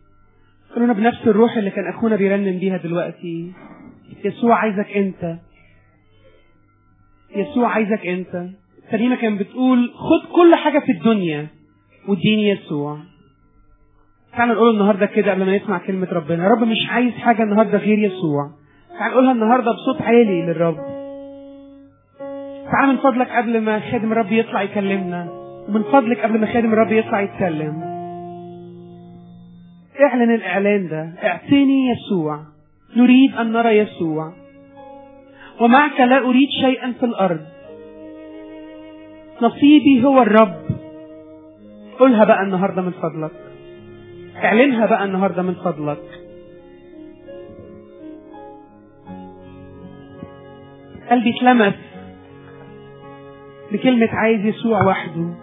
خلونا بنفس الروح اللي كان اخونا بيرنم بيها دلوقتي. يسوع عايزك انت، يسوع عايزك انت. سليمة كان بتقول خد كل حاجة في الدنيا واديني يسوع. تعالوا نقول النهاردة كده قبل ما نسمع كلمة ربنا، يا رب مش عايز حاجة النهاردة غير يسوع. تعال نقولها النهاردة بصوت عالي للرب. تعال من فضلك قبل ما خادم الرب يطلع يكلمنا، ومن فضلك قبل ما خادم الرب يطلع يتكلم، اعلن الإعلان ده. اعطيني يسوع، نريد أن نرى يسوع، ومعك لا أريد شيئا في الأرض، نصيبي هو الرب. قولها بقى النهاردة من فضلك، اعلنها بقى النهاردة من فضلك. قلبي اتلمس بكلمة عايز يسوع وحده.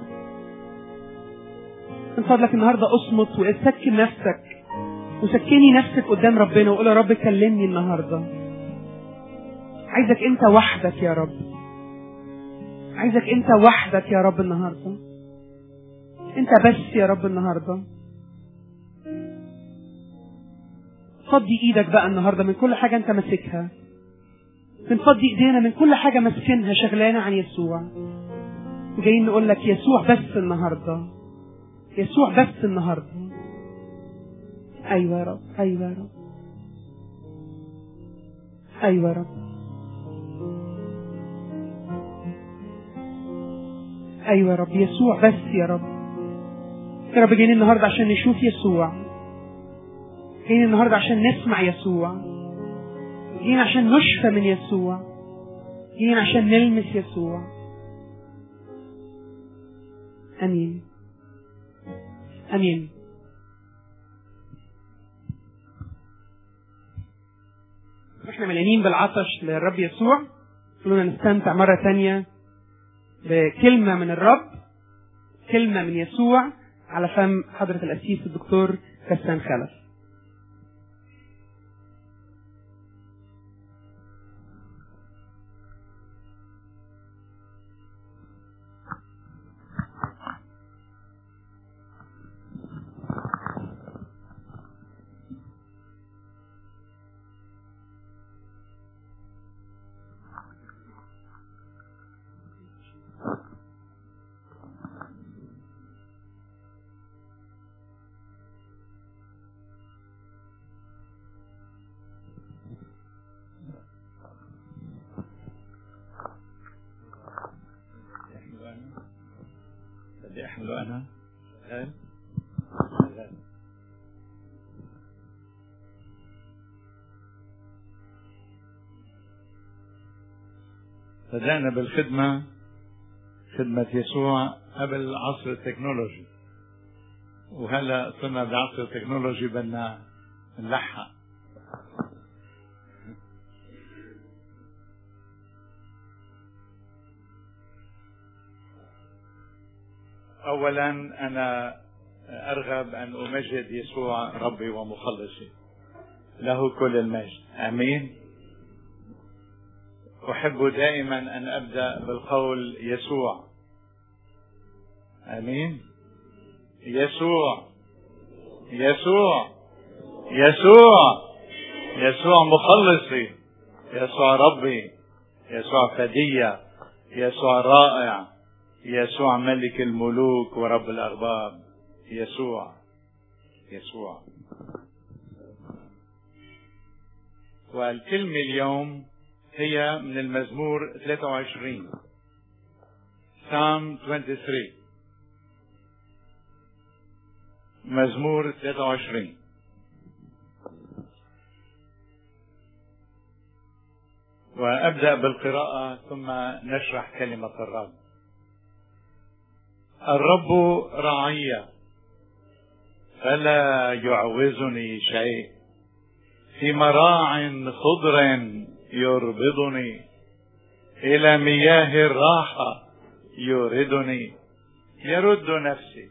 من فضلك النهاردة اصمت واسكن نفسك وسكني نفسك قدام ربنا وقول يا رب كلمني النهاردة. عايزك انت وحدك يا رب، عايزك انت وحدك يا رب النهاردة، انت بس يا رب النهاردة. فضي ايدك بقى النهاردة من كل حاجة انت ماسكها، بنفضي ايدينا من كل حاجة ماسكينها شغلانة عن يسوع، وجايين نقول لك يسوع بس النهاردة، يسوع بس النهاردة. ايوه يا رب، ايوه يا رب. أيوة يا رب. أيوة يا رب، يسوع بس يا رب. يا رب جايين النهاردة عشان نشوف يسوع، جايين النهاردة عشان نسمع يسوع، جايين عشان نشفى من يسوع، جايين عشان نلمس يسوع. أمين أمين. احنا مليانين بالعطش للرب يسوع. خلونا نستمتع مرة تانية بكلمة من الرب، كلمة من يسوع على فم حضرة الأسيس الدكتور كسان خلف. أحمل أنا بدأنا بالخدمة، خدمة يسوع قبل عصر التكنولوجي، وهلا صرنا بعصر التكنولوجي بدنا نلحق. أولا أنا أرغب أن أمجد يسوع ربي ومخلصي، له كل المجد. آمين. أحب دائما أن أبدأ بالقول يسوع. آمين. يسوع يسوع يسوع يسوع مخلصي، يسوع ربي، يسوع فدية، يسوع رائع، يسوع ملك الملوك ورب الأرباب. يسوع يسوع. والكلمة اليوم هي من المزمور 23، Psalm 23، مزمور 23. وأبدأ بالقراءة ثم نشرح كلمة الرب. الرب رعي فلا يعوزني شيء، في مراع خضر يربضني، إلى مياه الراحة يوردني، يرد نفسي،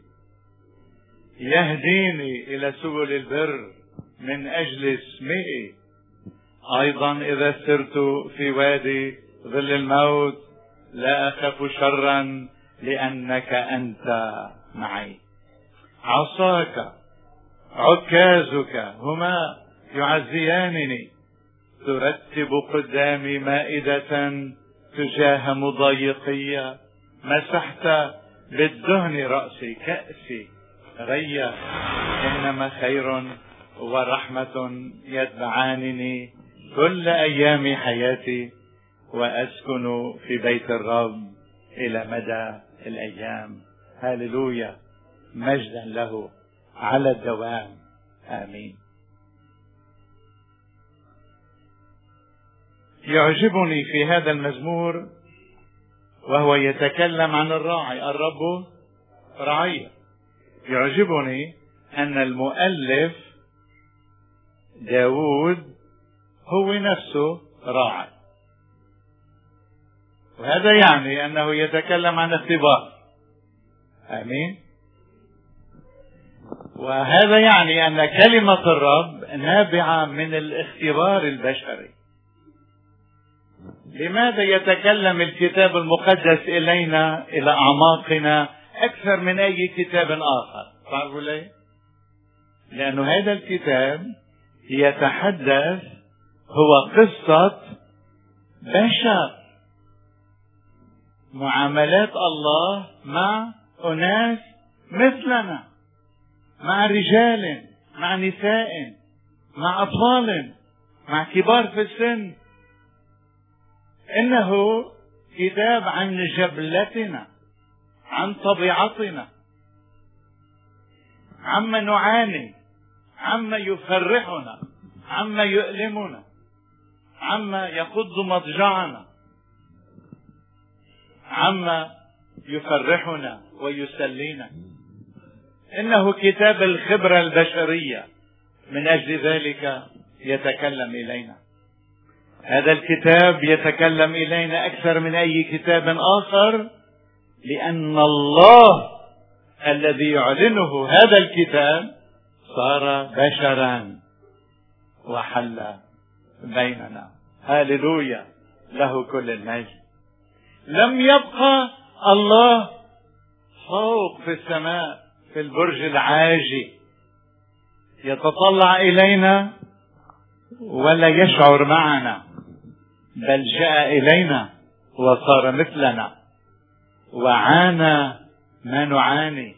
يهديني إلى سبل البر من أجل اسمه. أيضا إذا سرت في وادي ظل الموت لا أخاف شرا، لأنك أنت معي. عصاك عكازك هما يعزيانني، ترتب قدامي مائدة تجاه مضايقي، مسحت بالدهن رأسي، كأسي غيا، إنما خير ورحمة يتبعانني كل أيام حياتي، وأسكن في بيت الرب إلى مدى الأيام. هاللويا، مجدا له على الدوام. آمين. يعجبني في هذا المزمور وهو يتكلم عن الراعي، الرب رعي. يعجبني أن المؤلف داود هو نفسه راعي، وهذا يعني أنه يتكلم عن اختبار. آمين. وهذا يعني أن كلمة الرب نابعة من الاختبار البشري. لماذا يتكلم الكتاب المقدس إلينا، إلى أعماقنا، أكثر من أي كتاب آخر؟ تعرفوا ليه؟ لأن هذا الكتاب يتحدث، هو قصة بشر، معاملات الله مع أناس مثلنا، مع رجال، مع نساء، مع أطفال، مع كبار في السن، إنه كتاب عن جبلتنا، عن طبيعتنا، عما نعاني، عما يفرحنا، عما يؤلمنا، عما يقض مضجعنا، عما يفرحنا ويسلينا. إنه كتاب الخبرة البشرية، من أجل ذلك يتكلم إلينا. هذا الكتاب يتكلم إلينا أكثر من أي كتاب آخر، لأن الله الذي يعلنه هذا الكتاب صار بشرا وحل بيننا. هاللويا، له كل المجد. لم يبقى الله فوق في السماء في البرج العاجي يتطلع إلينا ولا يشعر معنا، بل جاء إلينا وصار مثلنا وعانى ما نعاني،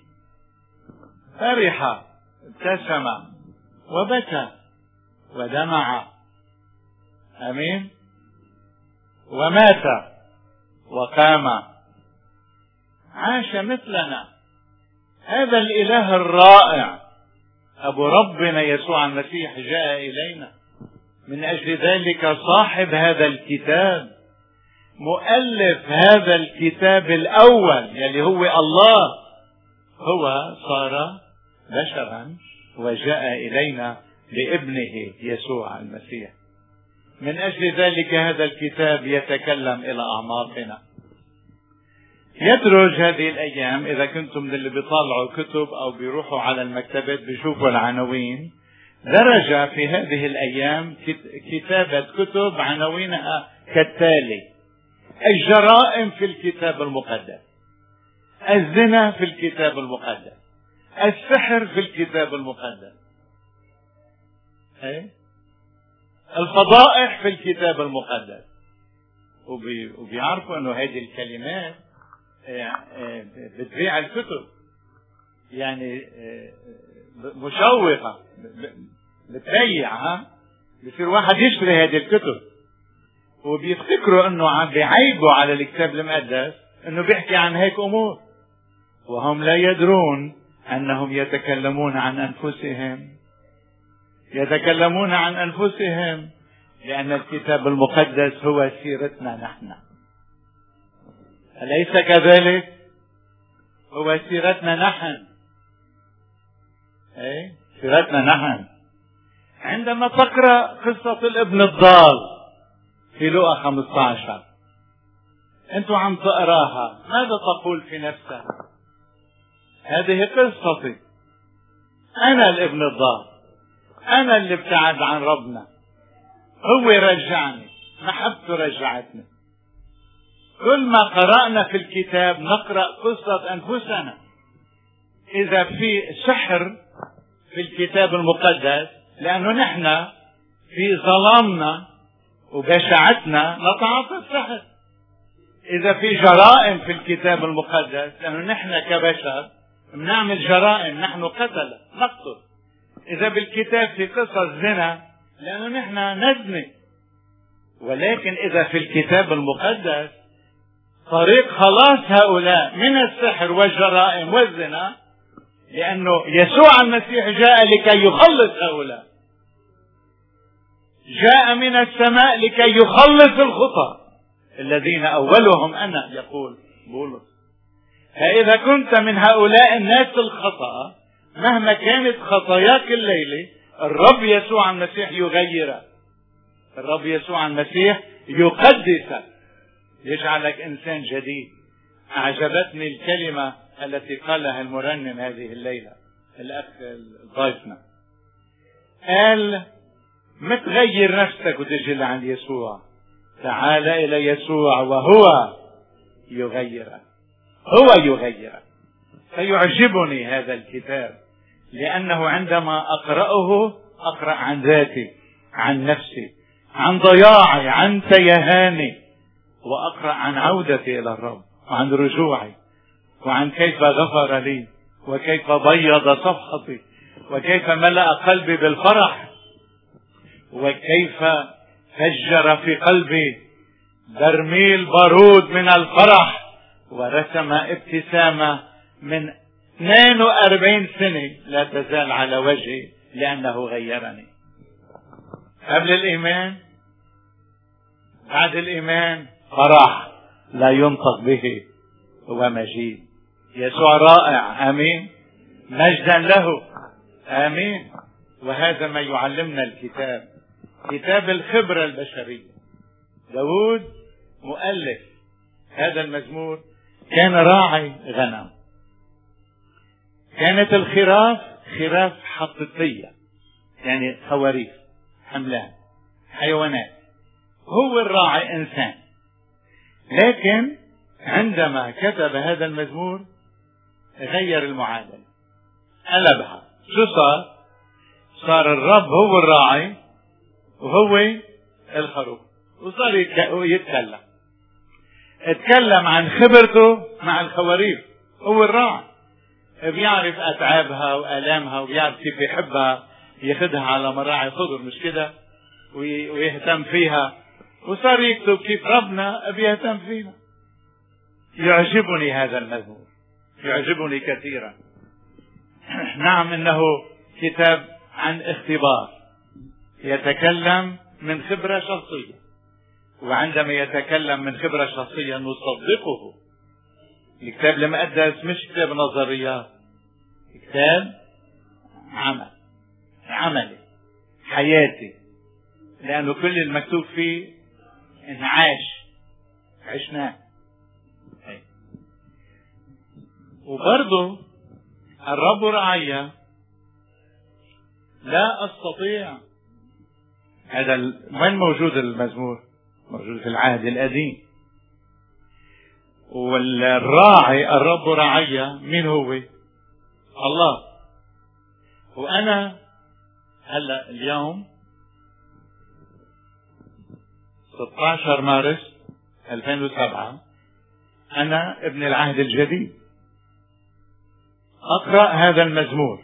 فرح، ابتسم وبكى ودمع، امين، ومات وقام، عاش مثلنا. هذا الاله الرائع ابو ربنا يسوع المسيح جاء الينا. من اجل ذلك صاحب هذا الكتاب، مؤلف هذا الكتاب الاول يلي هو الله، هو صار بشرا وجاء الينا بابنه يسوع المسيح. من اجل ذلك هذا الكتاب يتكلم الى اعماقنا. يدرج هذه الايام، اذا كنتم من اللي بيطالعوا كتب او بيروحوا على المكتبات بيشوفوا العناوين، درج في هذه الايام كتابة كتب عناوينها كالتالي: الجرائم في الكتاب المقدس، الزنا في الكتاب المقدس، السحر في الكتاب المقدس، الفضائح في الكتاب المقدس. وبيعرفوا انه هذه الكلمات بتبيع الكتب، يعني مشوقة، بتبيع، بصير واحد يشتري هذه الكتب وبيفتكروا انه عم بيعيبوا على الكتاب المقدس انه بيحكي عن هيك امور، وهم لا يدرون انهم يتكلمون عن انفسهم، يتكلمون عن انفسهم، لان الكتاب المقدس هو سيرتنا نحن، أليس كذلك؟ هو سيرتنا نحن، سيرتنا نحن. عندما تقرأ قصة الابن الضال في لوقا 15، انتوا عم تقراها، ماذا تقول في نفسك؟ هذه قصتي، انا الابن الضال، انا اللي ابتعد عن ربنا، هو رجعني، محبته رجعتني. كل ما قرأنا في الكتاب نقرأ قصة أنفسنا. إذا في سحر في الكتاب المقدس، لأنه نحن في ظلامنا وبشاعتنا نتعاطى السحر. إذا في جرائم في الكتاب المقدس، لأنه نحن كبشر بنعمل جرائم، نحن قتلة نقتل. إذا بالكتاب في قصص زنا، لأنه نحن نزني. ولكن إذا في الكتاب المقدس طريق خلاص هؤلاء من السحر والجرائم والزنا، لأنه يسوع المسيح جاء لكي يخلص هؤلاء، جاء من السماء لكي يخلص الخطى الذين أولهم أنا، يقول بولس. فإذا كنت من هؤلاء الناس الخطأ، مهما كانت خطاياك الليلة، الرب يسوع المسيح يغيرك، الرب يسوع المسيح يقدسك، يجعلك إنسان جديد. أعجبتني الكلمة التي قالها المرنم هذه الليلة، الأخ ضيفنا، قال: ما تغير نفسك وتجي لعند يسوع، تعال إلى يسوع وهو يغيرك، هو يغيرك. فيعجبني هذا الكتاب، لأنه عندما أقرأه أقرأ عن ذاتي، عن نفسي، عن ضياعي، عن تيهاني، وأقرأ عن عودتي إلى الرب، وعن رجوعي، وعن كيف غفر لي، وكيف بيض صفحتي، وكيف ملأ قلبي بالفرح، وكيف فجر في قلبي برميل بارود من الفرح، ورسم ابتسامة من 42 سنة لا تزال على وجهي لأنه غيرني. قبل الإيمان، بعد الإيمان، فرح لا ينطق به، هو مجيد. يسوع رائع، آمين، مجدا له، آمين. وهذا ما يعلمنا الكتاب، كتاب الخبرة البشرية. داود مؤلف هذا المزمور كان راعي غنم، كانت الخراف خراف حقيقية، يعني خواريف، حملان، حيوانات، هو الراعي إنسان. لكن عندما كتب هذا المزمور غير المعادلة، قلبها. شو صار؟ صار الرب هو الراعي وهو الخروف، وصار يتكلم. اتكلم عن خبرته مع الخواريف. هو الراعي، بيعرف أتعابها وآلامها، وبيعرف كيف يحبها، ياخدها على مراعي خضر، مش كده، ويهتم فيها. وصار يكتب كيف ربنا بيهتم فينا. يعجبني هذا المزمور، يعجبني كثيرا. نعم، إنه كتاب عن اختبار، يتكلم من خبرة شخصية، وعندما يتكلم من خبرة شخصية نصدقه. الكتاب المقدس مش كتاب نظريات، كتاب عملي، حياتي، لأنه كل المكتوب فيه انعاش، عشناه. وبرضه الرب رعايا، لا أستطيع. هذا وين موجود المزمور؟ موجود في العهد القديم. والراعي الرب رعايا مين هو؟ الله. وأنا هلا اليوم 16 مارس 2007 أنا ابن العهد الجديد، أقرأ هذا المزمور.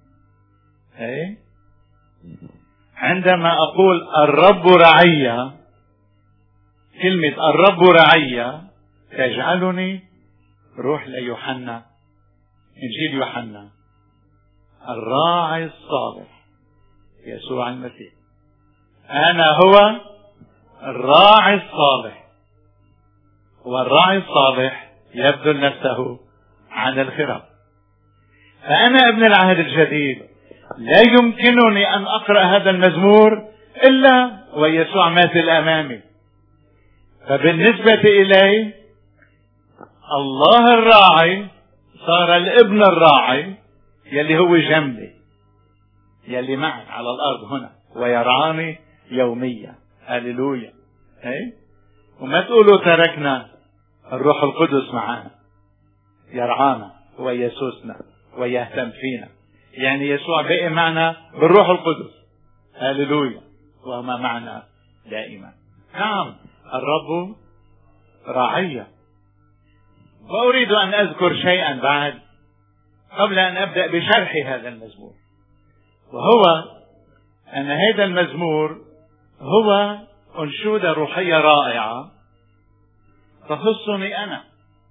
عندما أقول الرب رعيا، كلمة الرب رعيا تجعلني روح ليوحنا، إنجيل يوحنا، الراعي الصالح يسوع المسيح. أنا هو الراعي الصالح، والراعي الصالح يبذل نفسه عن الخراف. فأنا ابن العهد الجديد لا يمكنني أن أقرأ هذا المزمور إلا ويسوع ماثل أمامي. فبالنسبة إلي الله الراعي صار الابن الراعي يلي هو جنبي، يلي معي على الأرض هنا، ويرعاني يوميا. هللويا. وما تقولوا تركنا، الروح القدس معنا يرعانا ويسوسنا ويهتم فينا. يعني يسوع بقي معنا بالروح القدس. هللويا. وما معنا دائما. نعم، الرب راعية. وأريد أن أذكر شيئا بعد قبل أن أبدأ بشرح هذا المزمور، وهو أن هذا المزمور هو أنشودة روحية رائعة تخصني أنا.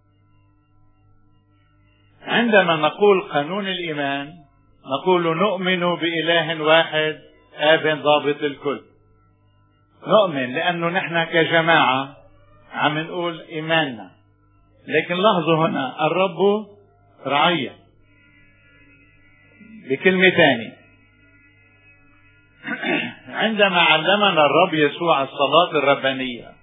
عندما نقول قانون الإيمان نقول نؤمن بإله واحد آب ضابط الكل. نؤمن لأنه نحن كجماعة عم نقول إيماننا. لكن لاحظوا هنا الرب رعية بكلمة ثانية. عندما علمنا الرب يسوع الصلاة الربانية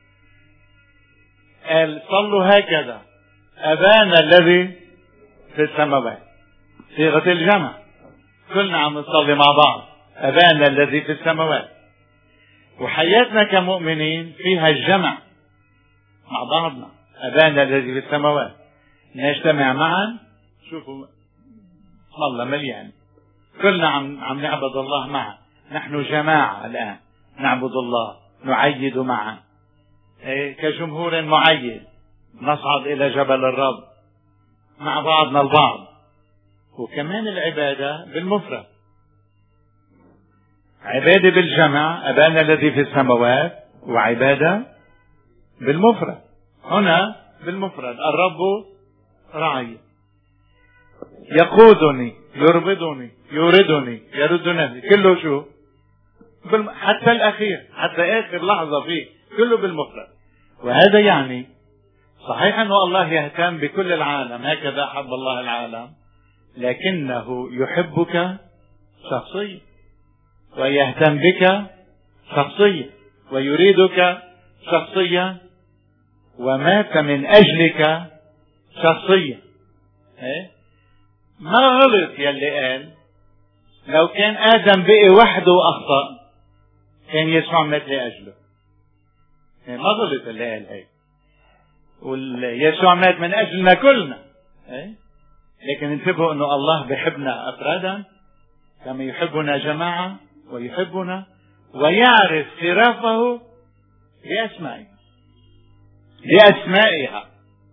قال صلوا هكذا: أبانا الذي في السماوات، صيغة الجمع، كلنا عم نصلي مع بعض أبانا الذي في السماوات. وحياتنا كمؤمنين فيها الجمع مع بعضنا، أبانا الذي في السماوات، نجتمع معا. شوفوا الله مليان، كلنا عم نعبد الله معا. نحن جماعة الآن نعبد الله، نعيد معا كجمهور معيد، نصعد إلى جبل الرب مع بعضنا البعض. وكمان العبادة بالمفرد، عبادة بالجمع أبانا الذي في السماوات، وعبادة بالمفرد. هنا بالمفرد الرب راعي، يقودني، يربضني، يوردني، يرد نفسي، كله شو؟ حتى الأخير، حتى آخر لحظة فيه كله بالمفرد. وهذا يعني صحيح أنه الله يهتم بكل العالم، هكذا حب الله العالم، لكنه يحبك شخصيا ويهتم بك شخصيا ويريدك شخصيا ومات من أجلك شخصيا. ما غلط يلي قال لو كان آدم بقي وحده وأخطأ كان يسوع مات لأجله. ما غلط اللي قال هيك، ويسوع مات من أجلنا كلنا. لكن انتبهوا أنه الله بيحبنا أفرادا كما يحبنا جماعة، ويحبنا ويعرف خرافه بأسمائها.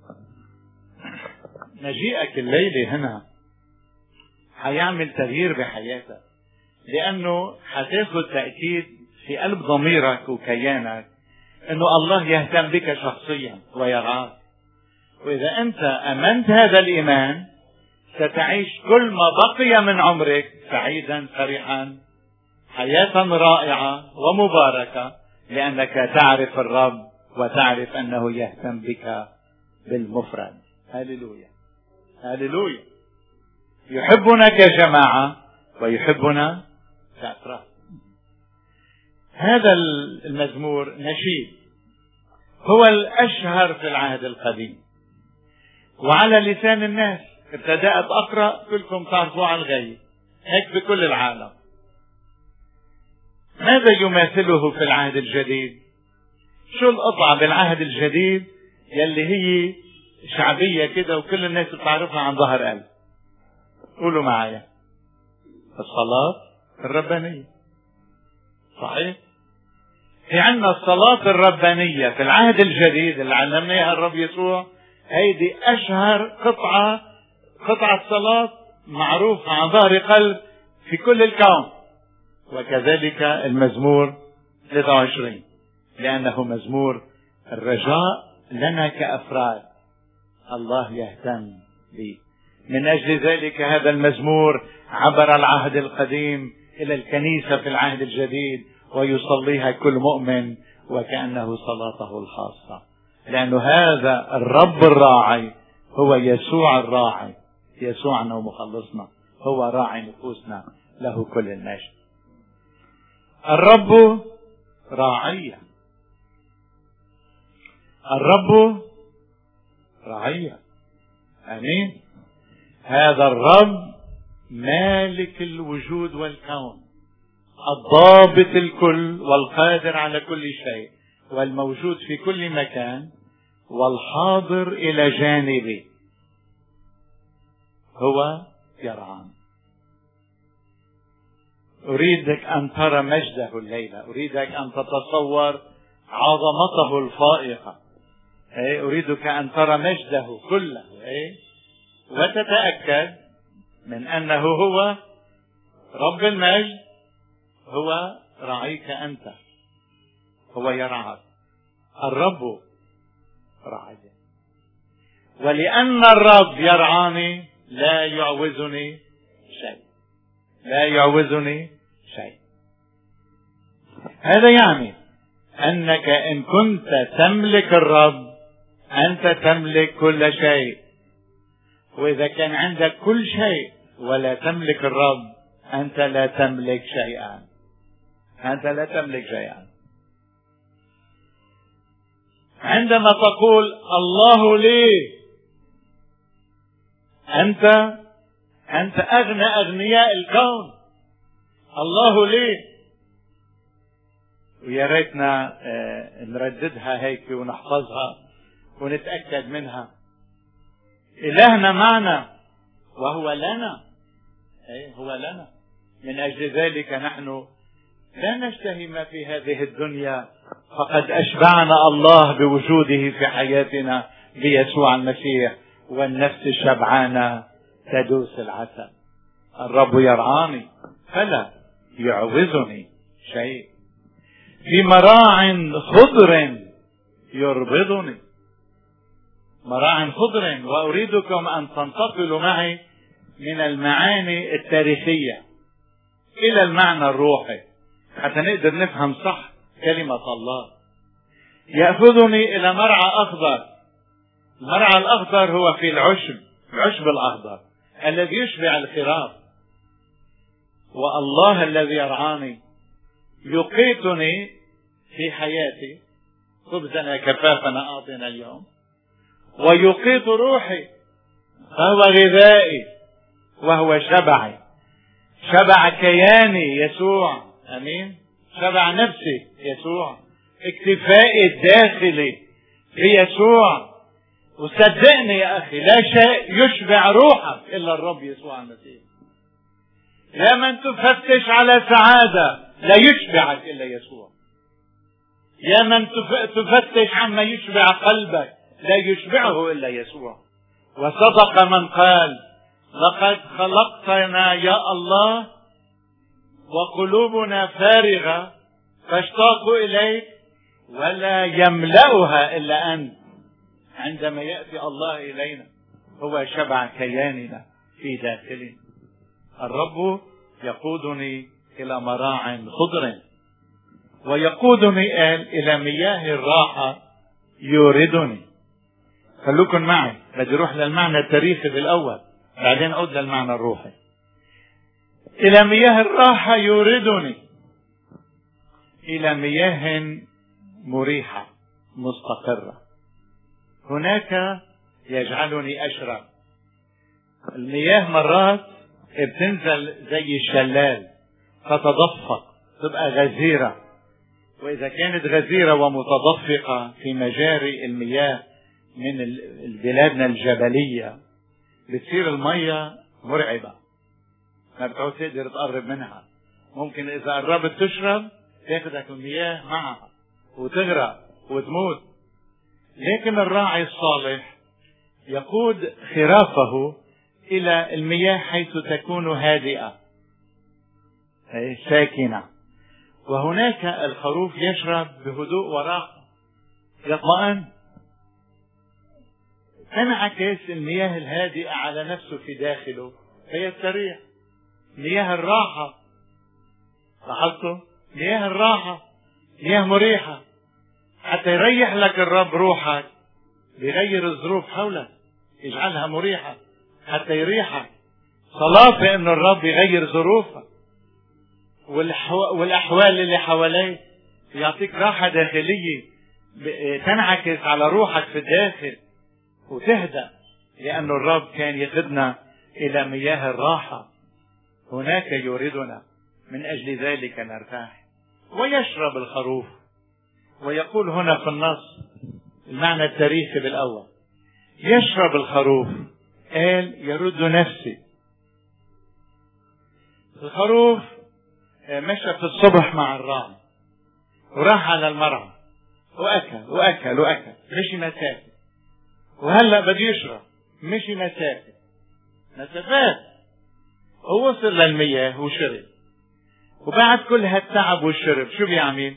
مجيئك الليلة هنا حيعمل تغيير بحياتك، لأنه حتاخد تأكيد في قلب ضميرك وكيانك أنه الله يهتم بك شخصيا ويرعاك. وإذا أنت أمنت هذا الإيمان ستعيش كل ما بقي من عمرك سعيدا فرحا، حياة رائعة ومباركة، لأنك تعرف الرب وتعرف أنه يهتم بك بالمفرد. هاليلويا هاليلويا. يحبنا كجماعة ويحبنا كأفراد. هذا المزمور نشيد هو الأشهر في العهد القديم، وعلى لسان الناس ابتدأت أقرأ، كلكم تعرفوا على الغيب، هيك بكل العالم. ماذا يماثله في العهد الجديد؟ شو القطعة بالعهد الجديد يلي هي شعبية كده وكل الناس بتعرفها عن ظهر قلب؟ قولوا معايا. الصلاة الربانية. صحيح؟ في عندنا الصلاة الربانية في العهد الجديد اللي علمنا اياها الرب يسوع. هيدي أشهر قطعة صلاة معروفة عن ظهر قلب في كل الكون. وكذلك المزمور 23 لأنه مزمور الرجاء لنا كأفراد. الله يهتم بي. من أجل ذلك هذا المزمور عبر العهد القديم إلى الكنيسة في العهد الجديد ويصليها كل مؤمن وكأنه صلاته الخاصة، لأنه هذا الرب الراعي هو يسوع الراعي، يسوعنا ومخلصنا، هو راعي نفوسنا، له كل المجد. الرب راعية، الرب راعية. آمين. هذا الرب مالك الوجود والكون، الضابط الكل والقادر على كل شيء والموجود في كل مكان والحاضر إلى جانبي. هو يرعانا. أريدك أن ترى مجده الليلة، أريدك أن تتصور عظمته الفائقة. أريدك أن ترى مجده كله وتتأكد من أنه هو رب المجد، هو راعيك أنت، هو يرعاك. الرب راعي، ولأن الرب يرعاني لا يعوزني شيء، لا يعوزني شيء. هذا يعني أنك إن كنت تملك الرب أنت تملك كل شيء. وإذا كان عندك كل شيء ولا تملك الرب أنت لا تملك شيئا، أنت لا تملك شيئا. عندما تقول الله لي، أنت أغنى أغنياء الكون. الله لي. ويا ريتنا نرددها هيك ونحفظها ونتأكد منها. إلهنا معنا وهو لنا، هو لنا. من أجل ذلك نحن لا نشتهي ما في هذه الدنيا، فقد أشبعنا الله بوجوده في حياتنا بيسوع المسيح، والنفس الشبعانة تدوس العسل. الرب يرعاني فلا يعوزني شيء، في مراع خضر يربضني. مراع خضر. وأريدكم أن تنتقلوا معي من المعاني التاريخية إلى المعنى الروحي حتى نقدر نفهم صح كلمة الله. يأخذني إلى مرعى أخضر. المرعى الأخضر هو في العشب الأخضر الذي يشبع الخراف. والله الذي يرعاني يقيتني في حياتي. خبزنا كفافنا أعطنا اليوم. ويقيت روحي فهو غذائي وهو شبعي. شبع كياني يسوع. أمين. شبع نفسي يسوع. اكتفائي الداخلي في يسوع. وصدقني يا أخي لا شيء يشبع روحك إلا الرب يسوع المسيح. يا من تفتش على سعادة لا يشبعك إلا يسوع. يا من تفتش عما يشبع قلبك لا يشبعه إلا يسوع. وصدق من قال لقد خلقتنا يا الله وقلوبنا فارغة تشتاق إليك ولا يملأها إلا أنت. عندما يأتي الله إلينا هو شبع كياننا في داخلنا. الرب يقودني إلى مراع خضر ويقودني إلى مياه الراحة يوردني. خلوكم معي. بدي اروح للمعنى التاريخي بالأول بعدين أعود للمعنى الروحي. إلى مياه الراحة يوردني إلى مياه مريحة مستقرة. هناك يجعلني أشرب. المياه مرات بتنزل زي الشلال فتدفق تبقى غزيرة. وإذا كانت غزيرة ومتدفقة في مجاري المياه من بلادنا الجبلية بتصير المية مرعبة. ما بتعود تقدر تقرب منها. ممكن إذا قربت تشرب تاخدك المياه معها وتغرق وتموت. لكن الراعي الصالح يقود خرافه إلى المياه حيث تكون هادئة ساكنة. وهناك الخروف يشرب بهدوء وراحة يطمئن. تنعكس المياه الهادئة على نفسه في داخله فيستريح. مياه الراحة. لاحظتوا؟ مياه الراحة مياه مريحة. حتى يريح لك الرب روحك بيغير الظروف حولك يجعلها مريحة حتى يريحك. صلاة في ان الرب يغير ظروفك والأحوال اللي حواليك يعطيك راحة داخلية تنعكس على روحك في الداخل وتهدأ. لأن الرب كان يقودنا إلى مياه الراحة. هناك يوردنا من أجل ذلك نرتاح. ويشرب الخروف. ويقول هنا في النص المعنى التاريخي بالأول يشرب الخروف. قال يرد نفسي. الخروف مشى في الصبح مع الراعي وراح على المرعى وأكل وأكل وأكل. مشي مسافة. وهلأ بده يشرب. مشي مسافات ووصل للمياه وشرب. وبعد كل هالتعب والشرب شو بيعمل؟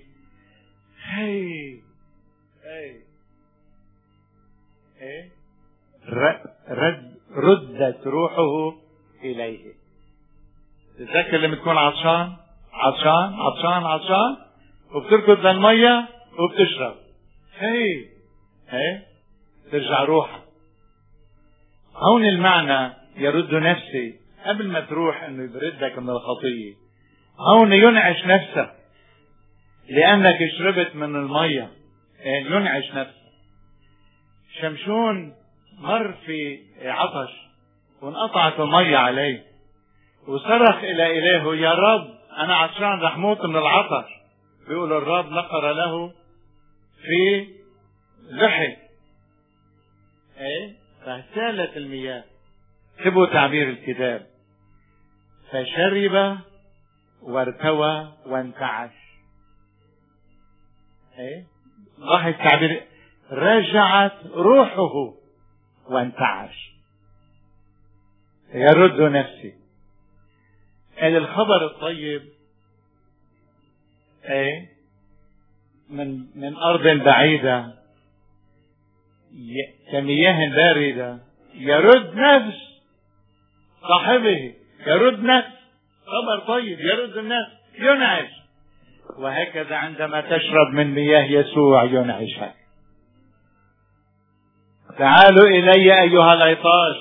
ردت روحه إليه. تتذكر لما تكون عطشان وبتركض للمية وبتشرب ترجع روحك. هون المعنى يرد نفسي قبل ما تروح انه يبردك من الخطية. هون ينعش نفسك لأنك شربت من المية. ينعش نفسك. شمشون مر في عطش وانقطعت المية عليه وصرخ إلى إلهه يا رب أنا عطشان رح موت من العطش. بيقول الرب نقر له في لحي فسالت المياه. تبوا تعبير الكتاب فشرب وارتوى وانتعش. راح التعبير رجعت روحه وانتعش. يرد نفسي. قال الخبر الطيب من أرض بعيدة كمياه باردة يرد نفس صاحبه، يرد نفس خبر طيب، يرد النفس، ينعش. وهكذا عندما تشرب من مياه يسوع ينعشك. تعالوا إلي أيها العطاش،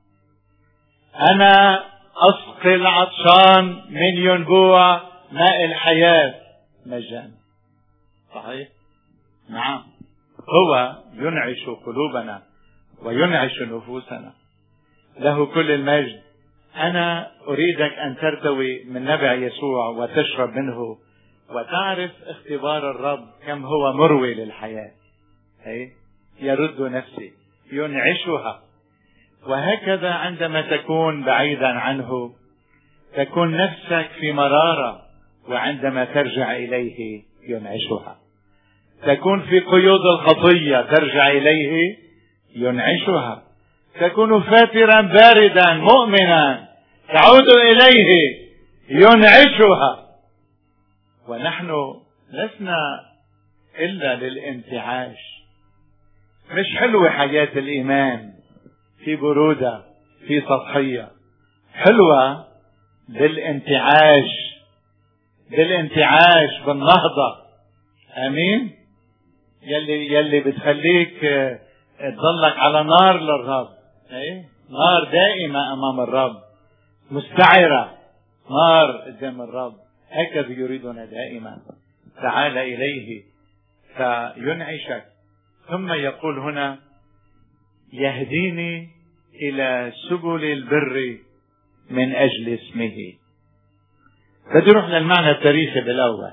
أنا أسقي العطشان من ينبوع ماء الحياة مجانا. صحيح؟ نعم، هو ينعش قلوبنا وينعش نفوسنا، له كل المجد. أنا أريدك أن ترتوي من نبع يسوع وتشرب منه وتعرف اختبار الرب كم هو مروي للحياة. يرد نفسي، ينعشها. وهكذا عندما تكون بعيدا عنه تكون نفسك في مرارة، وعندما ترجع إليه ينعشها. تكون في قيود الخطية ترجع إليه ينعشها. تكون فاترا باردا مؤمنا تعود إليه ينعشها. ونحن لسنا إلا للانتعاش. مش حلوة حياة الإيمان في برودة، في سطحية. حلوة بالانتعاش، بالانتعاش، بالنهضة. امين. يلي بتخليك تضلك على نار للرب، نار دائمة امام الرب، مستعرة نار قدام الرب. هكذا يريدنا دائما. تعال اليه فينعشك. ثم يقول هنا يهديني الى سبل البر من اجل اسمه. بدي اروح للمعنى التاريخي بالاول.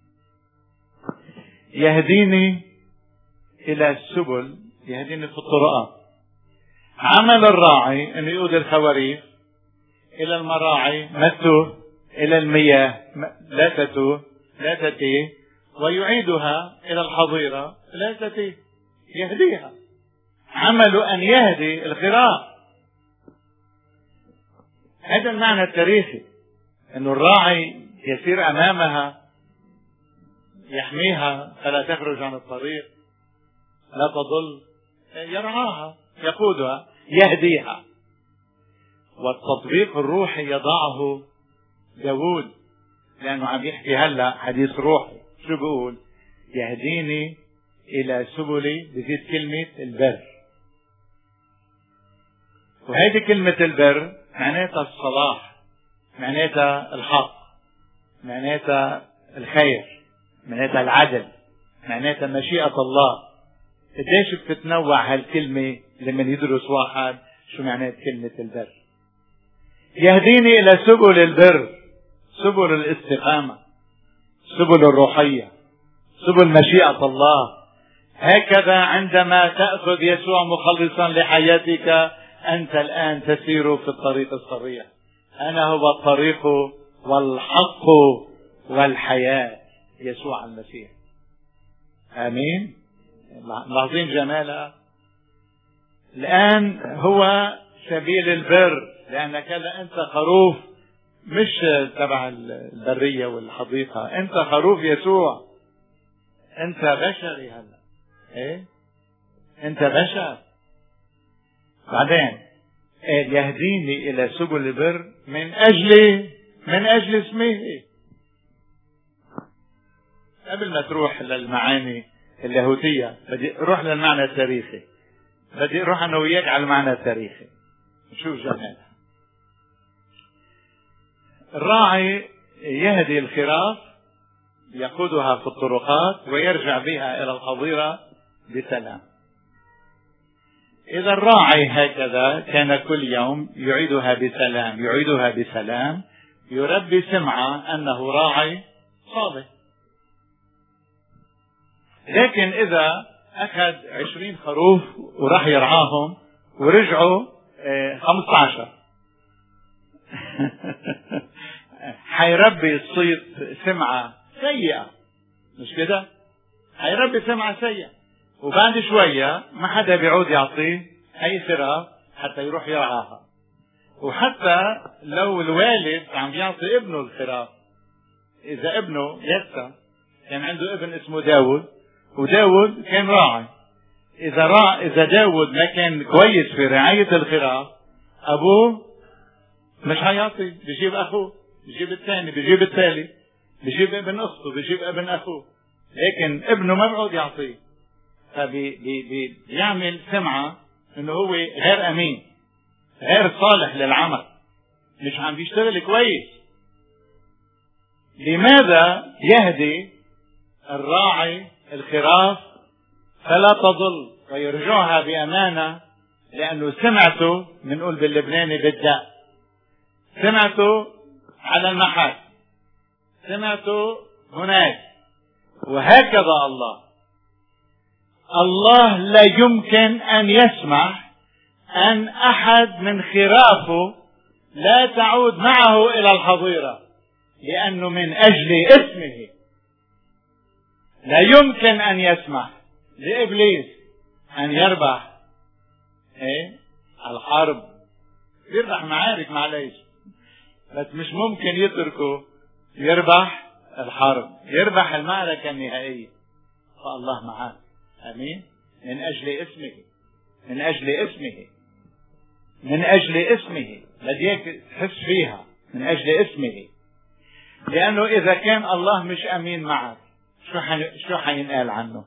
يهديني الى السبل، يهديني في الطرقات. عمل الراعي انه يؤدي الخواريف الى المراعي متوه، الى المياه لا تتوه لا تتيه، ويعيدها الى الحظيرة لا تتيه، يهديها. عمله ان يهدي الخراف. هذا المعنى التاريخي، انه الراعي يسير امامها يحميها فلا تخرج عن الطريق، لا تضل، يرعاها، يقودها، يهديها. والتطبيق الروحي يضعه داود، لأنه عم يحكي هلا حديث روحي. شو بيقول؟ يهديني إلى سبلي، بزيد كلمة البر. وهذه كلمة البر معناتها الصلاح، معناتها الحق، معناتها الخير، معناتها العدل، معناتها مشيئة الله. قديش بتتنوع هالكلمة لما يدرس واحد شو معنات كلمة البر. يهديني إلى سبل البر، سبل الاستقامة، سبل الروحية، سبل مشيئة الله. هكذا عندما تأخذ يسوع مخلصا لحياتك أنت الآن تسير في الطريق الصريح. أنا هو الطريق والحق والحياة، يسوع المسيح. آمين. ملاحظين جمالها؟ الآن هو سبيل البر، لأنك أنت خروف مش تبع البرية والحديقة، أنت خروف يسوع. أنت بشري هلا، أنت بشر. بعدين يهديني إلى سبل البر من أجل اسمه. قبل ما تروح للمعاني اللاهوتية بدي اروح للمعنى التاريخي. بدي اروح انا وياك على المعنى التاريخي. شوف جمالها. الراعي يهدي الخراف، يقودها في الطرقات ويرجع بها الى الحظيرة بسلام. اذا الراعي هكذا كان كل يوم يعيدها بسلام، يعيدها بسلام، يربي سمعة انه راعي صادق. لكن إذا أخذ 20 خروف وراح يرعاهم ورجعوا 15 حيربي الصيد سمعة سيئة، مش كده؟ حيربي سمعة سيئة، وبعد شوية ما حدا بيعود يعطيه أي خراف حتى يروح يرعاها. وحتى لو الوالد عم يعطي ابنه الخراف، إذا ابنه يسا كان عنده ابن اسمه داود، وداود كان راعي، إذا داود ما كان كويس في رعاية الخراف، أبوه مش هيعطي، بيجيب أخوه، بيجيب الثاني، بيجيب الثالث، بيجيب ابن أخته، بيجيب ابن أخوه، لكن ابنه ما بيعود يعطيه. فبيعمل سمعة إنه هو غير أمين، غير صالح للعمل، مش عم بيشتغل كويس. لماذا يهدي الراعي الخراف فلا تضل ويرجعها بأمانة؟ لأنه سمعته، بنقول باللبناني بالداء، سمعته على المحل، سمعته هناك. وهكذا الله لا يمكن أن يسمح أن أحد من خرافه لا تعود معه إلى الحظيرة، لأنه من أجل اسمه لا يمكن أن يسمح لإبليس أن يربح الحرب. يربح معارك معليش، بس مش ممكن يتركه يربح الحرب، يربح المعركة النهائية. فالله معاه. أمين. من أجل اسمه، من أجل اسمه، من أجل اسمه. بديك تحس فيها، من أجل اسمه. لأنه إذا كان الله مش أمين معك، شو حينقال عنه؟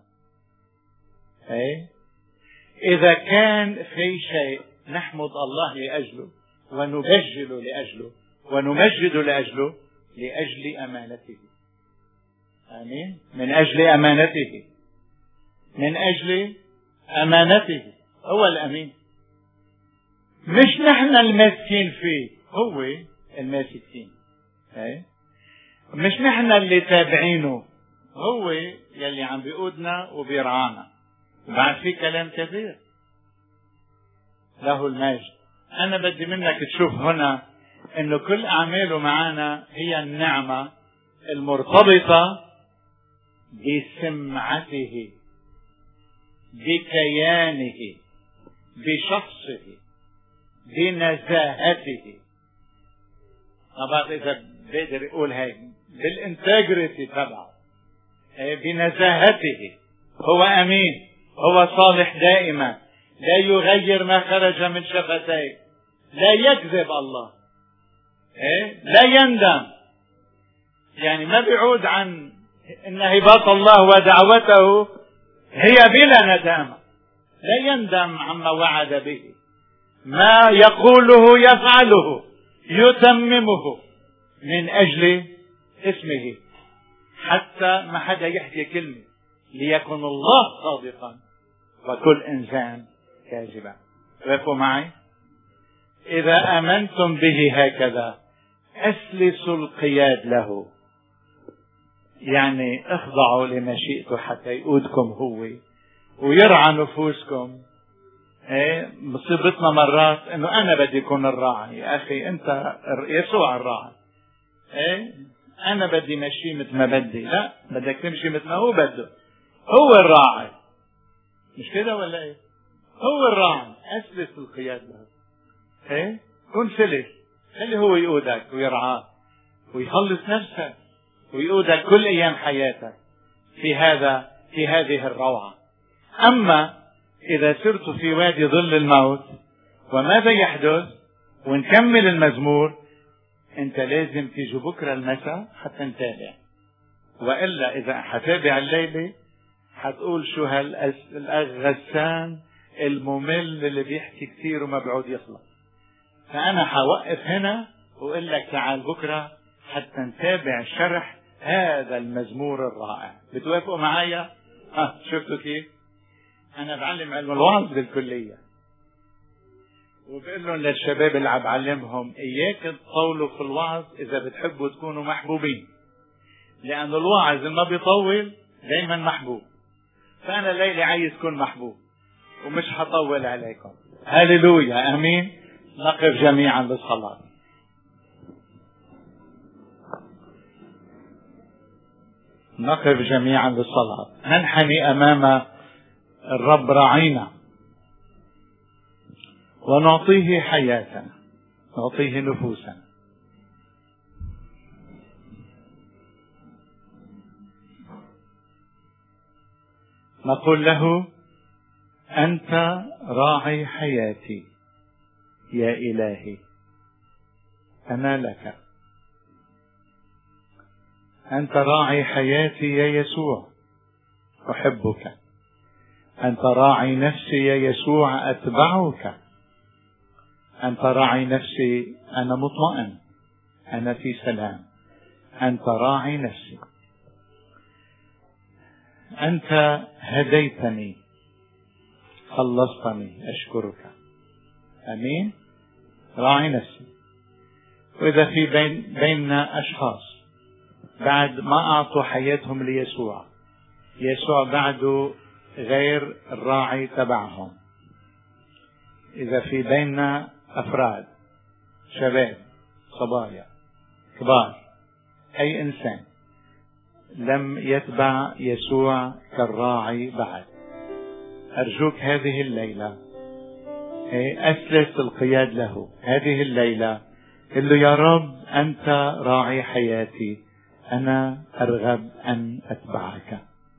إذا كان في شيء نحمد الله لأجله ونبجل لأجله ونمجد لأجله، لأجل أمانته. آمين. من أجل أمانته، من أجل أمانته. هو الأمين، مش نحن الماسكين فيه، هو الماسكين. مش نحن اللي تابعينه، هو يلي عم بيقودنا وبيرعانا. وبعد في كلام كثير. له المجد. أنا بدي منك تشوف هنا إنه كل أعماله معنا هي النعمة المرتبطة بسمعته، بكيانه، بشخصه، بنزاهته. طبعا إذا بقدر يقول هيك بالانتجريتي تبعه، بنزاهته. هو أمين، هو صالح دائما، لا يغير ما خرج من شفتيه، لا يكذب الله، لا يندم. يعني ما بيعود عن إن هبات الله ودعوته هي بلا ندامة. لا يندم عما وعد به، ما يقوله يفعله، يتممه من أجل اسمه. حتى ما حدا يحكي كلمة، ليكن الله صادقا وكل إنسان كاذبا. وقفوا معي. إذا آمنتم به هكذا أسلسوا القياد له، يعني اخضعوا لمشيئته حتى يقودكم هو ويرعى نفوسكم. مصيبتنا مرات انه انا بدي اكون الراعي. يا اخي انت يسوع الراعي. انا بدي مشي مثل ما بدي. لا، بدك تمشي مثل ما هو بده. هو الراعي، مش كده ولا ايه؟ هو الراعي. اسلس القياد له. كن سلس، خلي هو يقودك ويرعاك ويخلص نفسك ويقودك كل ايام حياتك في هذه الروعة. اما اذا سرت في وادي ظل الموت، وماذا يحدث؟ ونكمل المزمور. انت لازم تيجي بكرة المساء حتى نتابع، والا اذا حتابع الليلة حتقول شو هالغسان الممل اللي بيحكي كثير وما بيعود يخلص. فانا حوقف هنا واقول لك تعال بكرة حتى نتابع شرح هذا المزمور الرائع. بتوافقوا معايا؟ شفتوا كيف؟ أنا بعلم علم الوعظ بالكلية، وبقول لهم للشباب اللي عم بعلمهم إياك تطولوا في الوعظ إذا بتحبوا تكونوا محبوبين، لأن الواعظ ما بيطول دايما محبوب. فأنا الليلة عايز كون محبوب ومش هطول عليكم. هاليلويا. أمين. نقف جميعا للصلاة. نقف جميعا للصلاة. ننحني أمام الرب راعينا ونعطيه حياتنا، نعطيه نفوسنا. نقول له أنت راعي حياتي يا إلهي، أنا لك. أنت راعي حياتي يا يسوع، أحبك. أنت راعي نفسي يا يسوع، أتبعك. أنت راعي نفسي، أنا مطمئن، أنا في سلام. أنت راعي نفسي. أنت هديتني، خلصتني، أشكرك. أمين. راعي نفسي. وإذا في بيننا أشخاص بعد ما أعطوا حياتهم ليسوع، يسوع بعده غير الراعي تبعهم، إذا في بيننا أفراد، شباب، صبايا، كبار، أي إنسان لم يتبع يسوع كالراعي بعد، أرجوك هذه الليلة أسلس القياد له. هذه الليلة قل له يا رب أنت راعي حياتي، أنا أرغب أن أتبعك.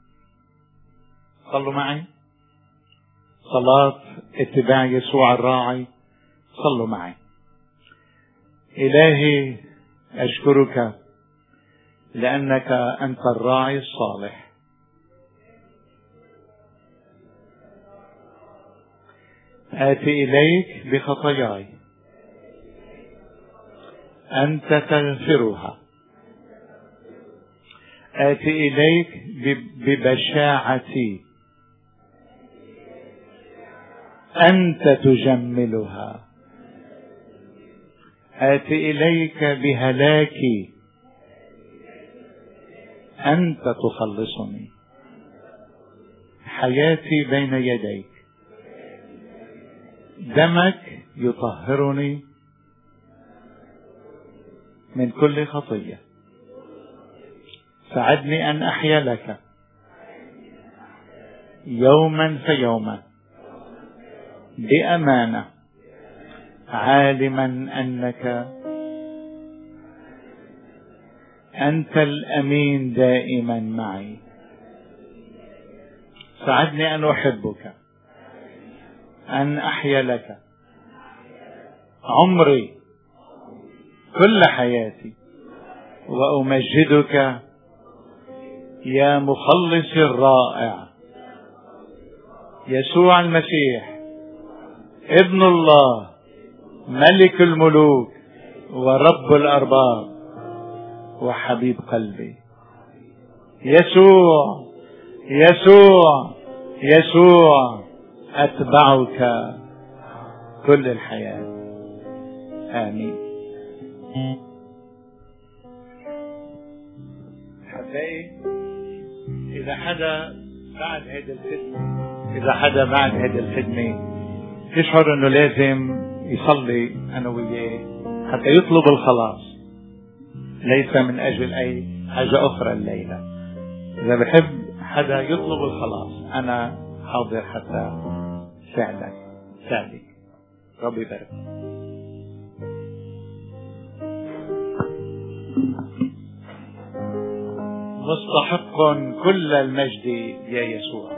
صلوا معي صلاة اتباع يسوع الراعي. صلوا معي. إلهي أشكرك لأنك أنت الراعي الصالح. آتي إليك بخطاياي، أنت تغفرها. آتي إليك ببشاعتي، أنت تجملها. آتي إليك بهلاكي، أنت تخلصني. حياتي بين يديك، دمك يطهرني من كل خطية. ساعدني أن أحيا لك يوما فيوما بأمانة، عالما أنك أنت الأمين دائما معي. ساعدني أن أحبك، أن أحيا لك عمري كل حياتي، وأمجدك يا مخلصي الرائع يسوع المسيح، ابن الله، ملك الملوك ورب الأرباب وحبيب قلبي. يسوع يسوع يسوع، أتبعك كل الحياة. آمين. حبايبي، إذا حدا بعد هذه الخدمة يشعر إنه لازم يصلي أنا وياه حتى يطلب الخلاص، ليس من أجل أي حاجة أخرى الليلة. إذا بحب حدا يطلب الخلاص، أنا حاضر حتى ساعدك. ربي يبارك. مستحق كل المجد يا يسوع.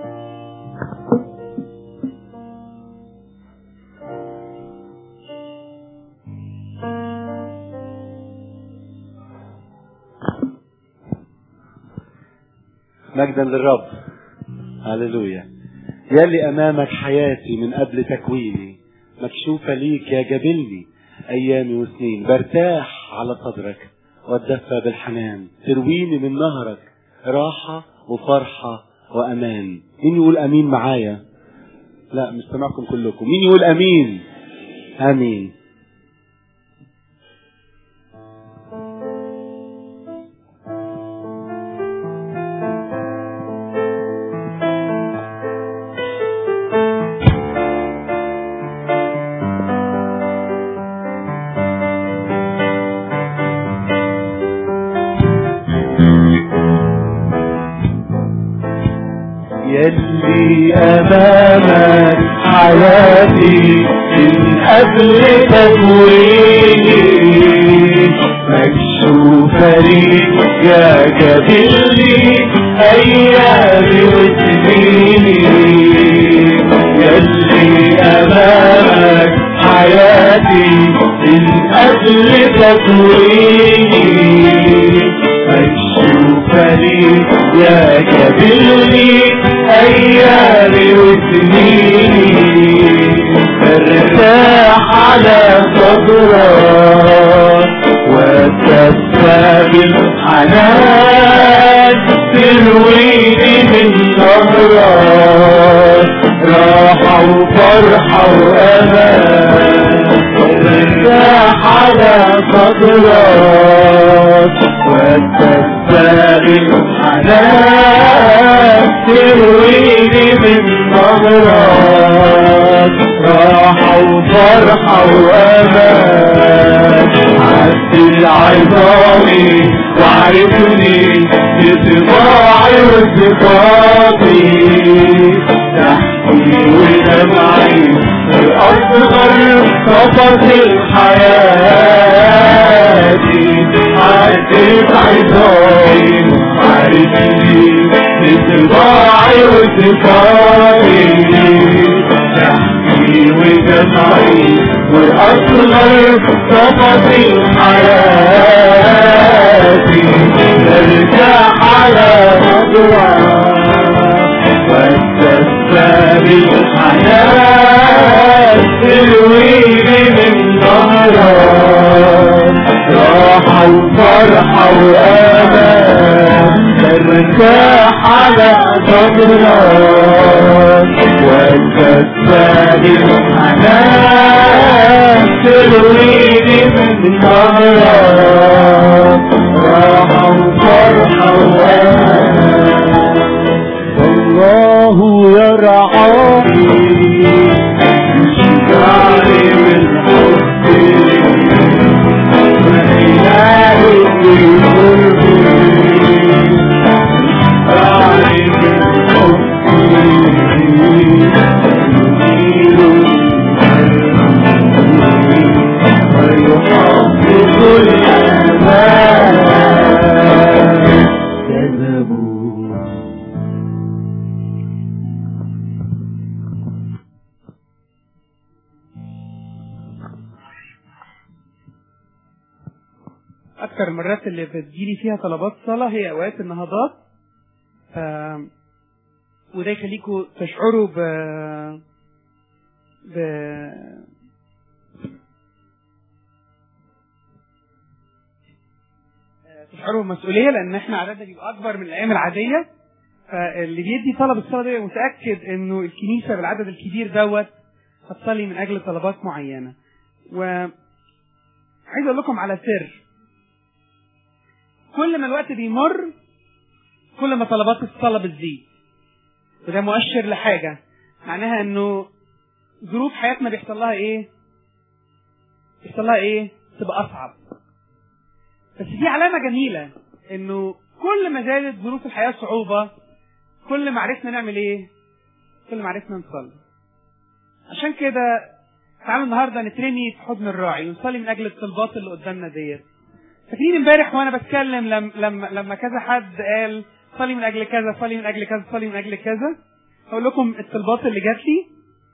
مجدا للرب. هللويا. يلي أمامك حياتي من قبل تكويني، مكشوفة ليك يا جبلني أيامي وسنين. برتاح على صدرك واتدفى بالحنان، ترويني من نهرك راحة وفرحة وأمان. مين يقول أمين معايا؟ لا، مش سامعكم كلكم. مين يقول أمين؟ أمين. يلي أمامك حياتي من قبل تكويني، مكشوفة ليك يا جبلي أيامي وسنيني. من أجل تكويني أشوفني يا جبلني أيامي وسنيني ارتاح على صدرك وتدفى بالحنان ترويني من نهرك راحة وفرحة وأمان ارتاح على صدرك وتدفى بالحنان ترويني من نهرك راحة وفرحة وأمان عدل عظامي وعرفني بطباعي وصفاتي تحكي ودمعي الأصغر تفاصيل حياتي عدل عظامي وعرفني بطباعي وصفاتي تحكي ودمعي والأصغر تفاصيل حياتي ارجع على مضرعك واستسباب الحياة ترويني من ظهرك راحة وفرحة وأمان ارتاح على صدرك واستسباب الحياة ترويني من ظهرك راحة وفرحة وأمان والله يرعاني يشجعني من حبي وإلهي في قربي يشجعني من حبي ويحفظ الأمان كذبوا أكثر المرات اللي بتجيلي فيها طلبات صلاة هي أوقات النهضات، وده يخليكم تشعروا تشعروا بمسؤولية، لأن احنا عددنا بيبقى أكبر من الأيام العادية، فاللي بيدي طلب الصلاة ده متأكد إنه الكنيسة بالعدد الكبير دوت هتصلي من أجل طلبات معينة. وعايز أقول لكم على سر، كل ما الوقت بيمر كل ما طلبات الصلاة بتزيد، وده مؤشر لحاجة، معناها إنه ظروف حياتنا بيحصل لها إيه؟ تبقى أصعب. بس دي علامة جميلة، إنه كل ما زادت ظروف الحياة صعوبة كل ما عرفنا نعمل إيه؟ كل ما عرفنا نصلي. عشان كده تعالوا النهارده نترمي في حضن الراعي ونصلي من أجل الطلبات اللي قدامنا ديت. فاكرين امبارح وانا بتكلم لما كذا حد قال صلي من اجل كذا، صلي من اجل كذا، صلي من اجل كذا، هقول لكم الطلبات اللي جات لي.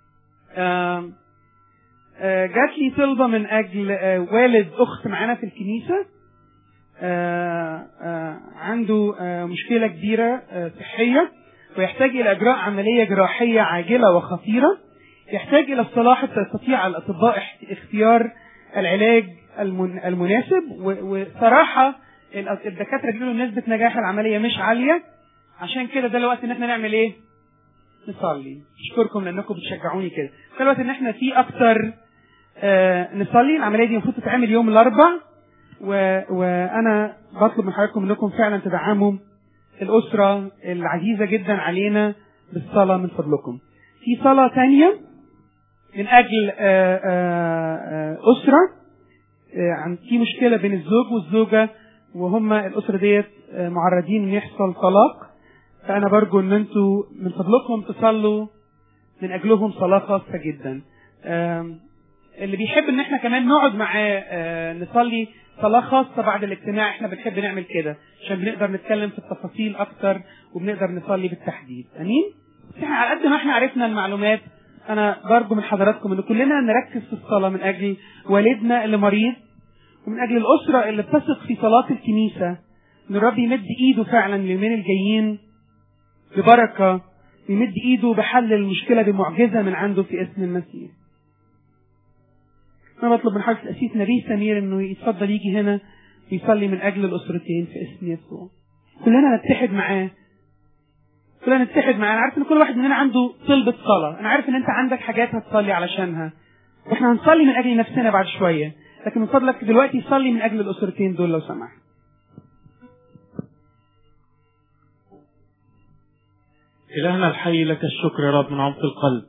جات لي طلبه من اجل والد اخت معانا في الكنيسه، عنده مشكله كبيره صحيه ويحتاج الى اجراء عمليه جراحيه عاجله وخطيره، يحتاج الى الصلاح تستطيع الاطباء اختيار العلاج المناسب. وصراحة الدكاترة بيقولوا نسبة نجاح العملية مش عالية، عشان كده ده الوقت ان احنا نعمل ايه؟ نصلي. اشكركم لانكم بتشجعوني كده. ده الوقت ان احنا فيه اكتر نصلي. العملية دي المفروض تتعمل يوم الاربع، وانا بطلب من حضراتكم انكم فعلا تدعموا الاسرة العزيزة جدا علينا بالصلاة من فضلكم. في صلاة تانية من اجل اسرة في مشكلة بين الزوج والزوجة، وهم الأسرة ديت معرضين ان يحصل طلاق، فأنا برجو ان انتوا من فضلكم تصلوا من أجلهم صلاة خاصة جدا. اللي بيحب ان احنا كمان نقعد معاه نصلي صلاة خاصة بعد الاجتماع، احنا بنحب نعمل كده عشان بنقدر نتكلم في التفاصيل أكتر وبنقدر نصلي بالتحديد. أمين؟ احنا على قد ما احنا عرفنا المعلومات أنا برجو من حضراتكم إن كلنا نركز في الصلاة من أجل والدنا اللي مريض، ومن أجل الأسرة اللي بتثق في صلاة الكنيسة إن الرب يمد إيده فعلا لليومين الجايين ببركة، يمد إيده بحل المشكلة بمعجزة من عنده في اسم المسيح. أنا بطلب من حضرتك الأسيس نبيه سمير إنه يتفضل يجي هنا ويصلي من أجل الأسرتين في اسم يسوع. كلنا نتحد معاه، كلنا نتحد معاه. أنا عارف إن كل واحد مننا عنده طلبة صلاة، أنا عارف إن أنت عندك حاجات هتصلي علشانها، وإحنا هنصلي من أجل نفسنا بعد شوية، لكن من فضلك دلوقتي صلي من أجل الأسرتين دول لو سمحت. إلهنا الحي لك الشكر يا رب من عمق القلب،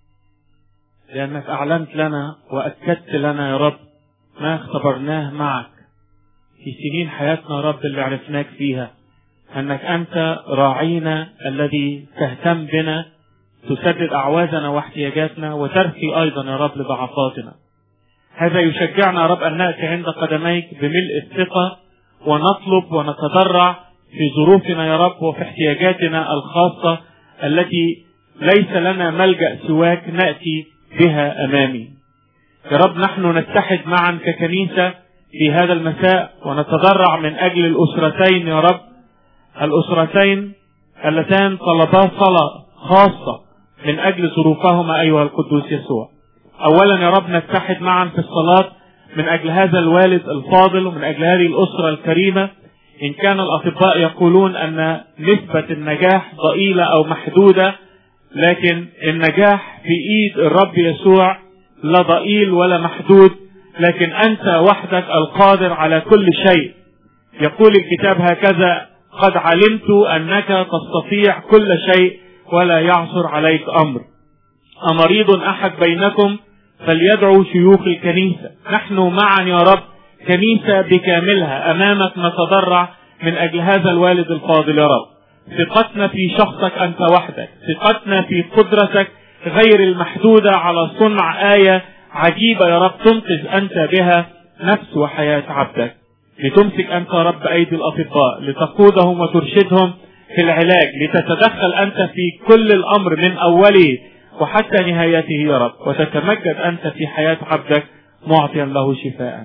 لأنك أعلنت لنا وأكدت لنا يا رب ما اختبرناه معك في سنين حياتنا يا رب اللي عرفناك فيها، أنك أنت راعينا الذي تهتم بنا، تسدد أعوازنا واحتياجاتنا وترثي أيضا يا رب لضعفاتنا. هذا يشجعنا يا رب أن نأتي عند قدميك بملء الثقة ونطلب ونتضرع في ظروفنا يا رب وفي احتياجاتنا الخاصة التي ليس لنا ملجأ سواك نأتي بها أمامي. يا رب نحن نتحد معا ككنيسة في هذا المساء ونتضرع من أجل الأسرتين يا رب، الأسرتين اللتان طلبا صلاة خاصة من أجل ظروفهما أيها القدوس يسوع. أولا يا رب نتحد معا في الصلاة من أجل هذا الوالد الفاضل ومن أجل هذه الأسرة الكريمة. إن كان الأطباء يقولون أن نسبة النجاح ضئيلة أو محدودة، لكن النجاح في إيد الرب يسوع لا ضئيل ولا محدود، لكن أنت وحدك القادر على كل شيء. يقول الكتاب هكذا: قد علمت أنك تستطيع كل شيء ولا يعثر عليك أمر. أمريض أحد بينكم فليدعو شيوخ الكنيسة. نحن معا يا رب كنيسة بكاملها أمامك نتضرع من أجل هذا الوالد الفاضل يا رب. ثقتنا في شخصك أنت وحدك، ثقتنا في قدرتك غير المحدودة على صنع آية عجيبة يا رب تنقذ أنت بها نفس وحياة عبدك. لتمسك أنت يا رب أيدي الأطباء، لتقودهم وترشدهم في العلاج، لتتدخل أنت في كل الأمر من أوله وحتى نهايته يا رب، وتتمجد أنت في حياة عبدك معطيا له شفاء.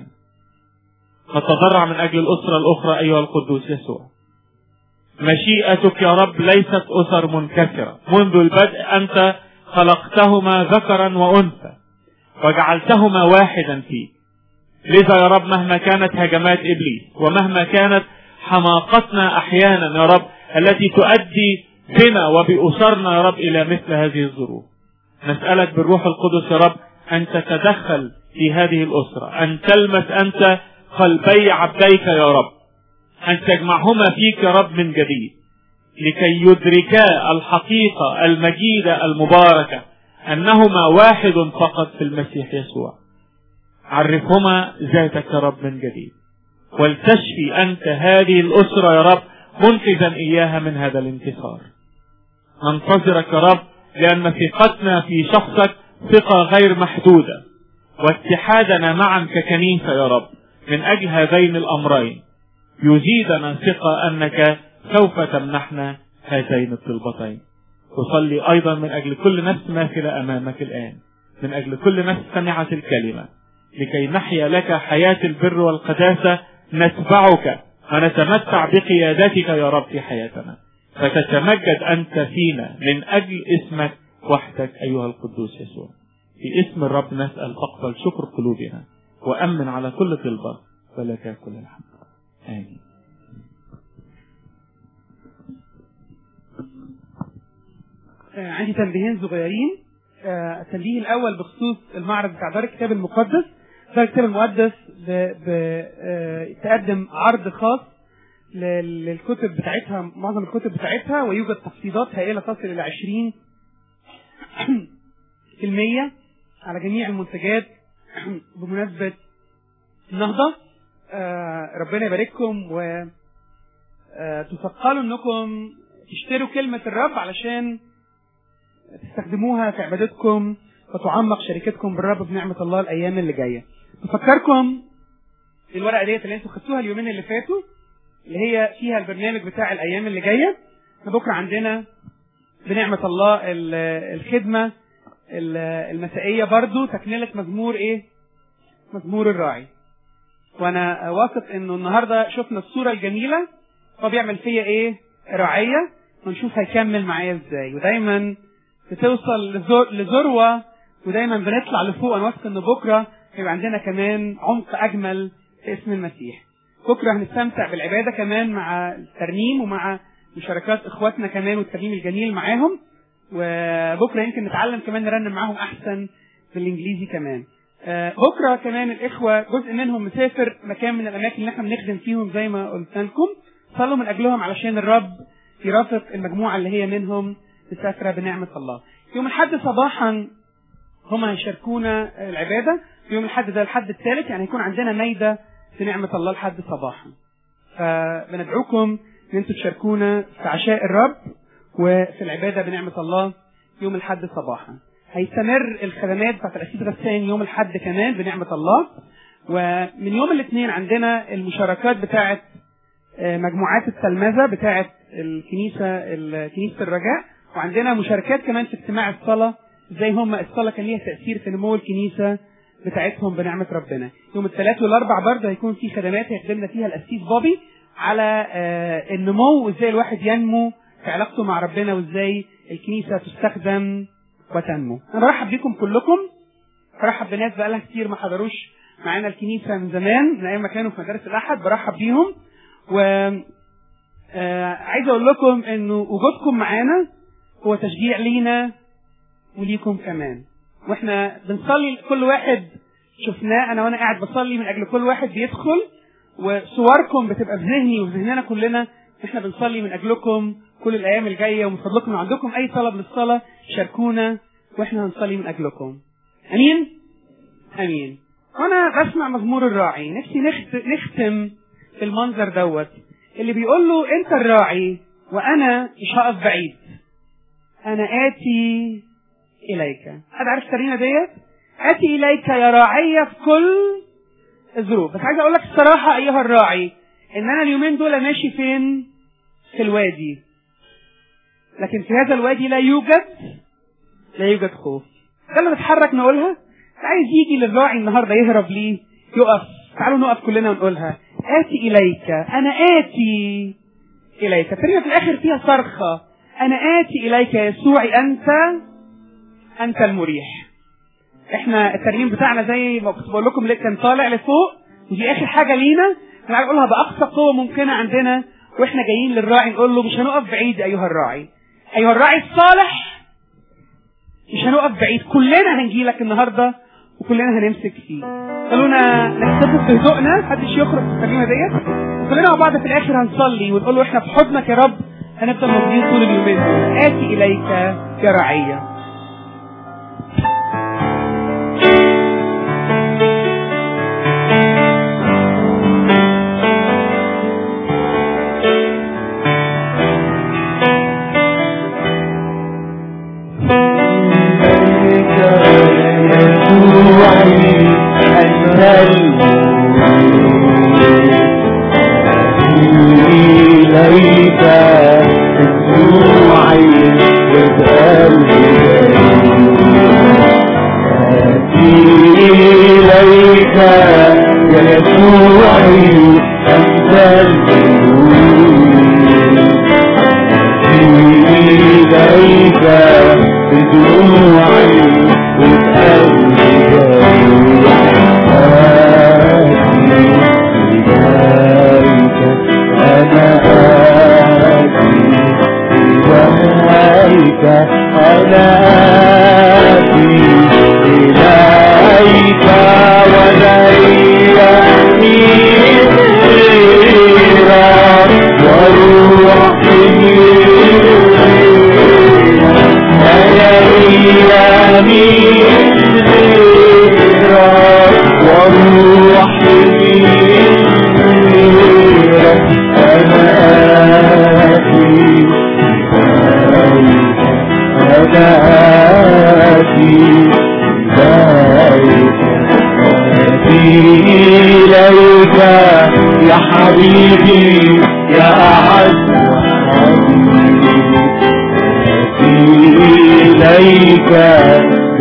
نتضرع من أجل الأسرة الأخرى أيها القدوس يسوع. مشيئتك يا رب ليست أسر منكسرة، منذ البدء أنت خلقتهما ذكرا وأنثى وجعلتهما واحدا فيك. لذا يا رب مهما كانت هجمات إبليس ومهما كانت حماقتنا أحيانا يا رب التي تؤدي بنا وبأسرنا يا رب إلى مثل هذه الظروف، نسألك بالروح القدس يا رب أن تتدخل في هذه الأسرة، أن تلمس أنت قلبي عبديك يا رب، أن تجمعهما فيك يا رب من جديد لكي يدركا الحقيقة المجيدة المباركة أنهما واحد فقط في المسيح يسوع. عرفهما ذاتك يا رب من جديد، ولتشفي أنت هذه الأسرة يا رب منقذا إياها من هذا الانتصار. ننتظرك يا رب لأن ثقتنا في شخصك ثقة غير محدودة، واتحادنا معا ككنيسة يا رب من أجل هذين الأمرين يزيدنا ثقة أنك سوف تمنحنا هاتين الطلبتين. أصلي أيضا من أجل كل نفس ماثلة أمامك الآن، من أجل كل نفس سمعت الكلمة، لكي نحيا لك حياة البر والقداسة، نتبعك ونتمتع بقيادتك يا رب في حياتنا، فتتمجد أنت فينا من أجل اسمك وحدك أيها القدوس يسوع. في اسم الرب نسأل، فاقبل شكر قلوبنا وأمن على كل طلبة، ولك كل الحمد. آمين. عندي تنبيهين صغيرين. التنبيه الأول بخصوص المعرض بتاع دار الكتاب المقدس. دار الكتاب المقدس تقدم عرض خاص للكتب بتاعتها، معظم الكتب بتاعتها، ويوجد تخفيضات هائلة تصل إلى 20% على جميع المنتجات بمناسبة النهضة. ربنا يبارككم وتثقلوا انكم تشتروا كلمة الرب علشان تستخدموها في عبادتكم وتعمق شركتكم بالرب بنعمة الله الأيام اللي جاية. بفكركم الورقة ديت اللي انتوا خدتوها اليومين اللي فاتوا اللي هي فيها البرنامج بتاع الأيام اللي جاية. بكرة عندنا بنعمة الله الخدمة المسائية برضو تكملة مزمور ايه؟ مزمور الراعي. وانا واثق انه النهاردة شفنا الصورة الجميلة، هو بيعمل فيا ايه؟ راعية، ونشوف هيكمل معايا ازاي. ودايما بتوصل لذروة، ودايما بنطلع لفوق. انا واثق ان بكرة هيبقى عندنا كمان عمق اجمل في اسم المسيح. بكرة هنستمتع بالعبادة كمان مع الترنيم ومع مشاركات اخواتنا كمان والترنيم الجميل معاهم، وبكرة يمكن نتعلم كمان نرنم معاهم احسن بالانجليزي كمان. بكرة كمان الاخوة جزء منهم مسافر مكان من الاماكن اللي احنا بنخدم فيهم زي ما قلت لكم، صلوا من اجلهم علشان الرب يرافق المجموعة اللي هي منهم مسافرة بنعمة الله. يوم الحد صباحا هم هيشاركونا العبادة، يوم الحد ده الحد الثالث، يعني هيكون عندنا ميدة في نعمة الله الحد صباحا. فبندعوكم ان انتم تشاركونا في عشاء الرب وفي العبادة بنعمة الله يوم الحد صباحا. هيستمر الخدمات بتاعت الأسيس غسان يوم الحد كمان بنعمة الله. ومن يوم الاثنين عندنا المشاركات بتاعت مجموعات التلمذة بتاعت كنيسة الرجاء، وعندنا مشاركات كمان في اجتماع الصلاة، زي هم الصلاة كان ليها تأثير في نمو الكنيسة بتاعتهم بنعمة ربنا. يوم الثلاث والاربع برضه هيكون في خدمات هيخدمنا فيها الأسيس بوبي على النمو، وازاي الواحد ينمو في علاقته مع ربنا، وازاي الكنيسة تستخدم وتنمو. انا برحب بكم كلكم، برحب بناس بقالها كتير ما حضروش معانا الكنيسة من زمان، من ايام ما كانوا في مدارس الاحد، برحب بيهم. و عايز اقول لكم انه وجودكم معانا هو تشجيع لينا وليكم كمان. واحنا بنصلي كل واحد شفناه، انا وانا قاعد بصلي من اجل كل واحد بيدخل، وصوركم بتبقى في ذهني وفي ذهننا كلنا. احنا بنصلي من اجلكم كل الايام الجايه، ومن فضلكم لو عندكم اي طلب للصلاه شاركونا واحنا هنصلي من اجلكم. امين امين. وانا بسمع مزمور الراعي نفسي نختم في المنظر دوت اللي بيقول له انت الراعي وانا مش هقف بعيد، انا اتي اليك. حد عارف الترنيمه ديت؟ اتي اليك يا راعي في كل الظروف. بس عايز اقول لك الصراحه ايها الراعي ان انا اليومين دول ماشي فين؟ في الوادي، لكن في هذا الوادي لا يوجد خوف. ده اللي نتحرك نقولها. عايز يجي للراعي النهارده يهرب ليه؟ يقف. تعالوا نقف كلنا ونقولها آتي إليك، أنا آتي إليك. الترنيمة في الآخر فيها صرخة، أنا آتي إليك يسوعي، أنت المريح. إحنا الترنيم بتاعنا زي ما كنت بقول لكم كان طالع لفوق، ودي آخر حاجة لينا نقول نقولها بأقصى قوة ممكنة عندنا، وإحنا جايين للراعي نقول له مش هنقف بعيد أيها الراعي، أيها الراعي الصالح، مش هنقف بعيد، كلنا هنجي لك النهارده وكلنا هنمسك فيه. خلونا نحتفل بهدوءنا، محدش يخرج في الترنيمه ديت، وكلنا مع بعض في الاخر هنصلي ونقول له احنا في حضنك يا رب، هنفضل موجودين طول اليومين. آتي اليك يا رعيه.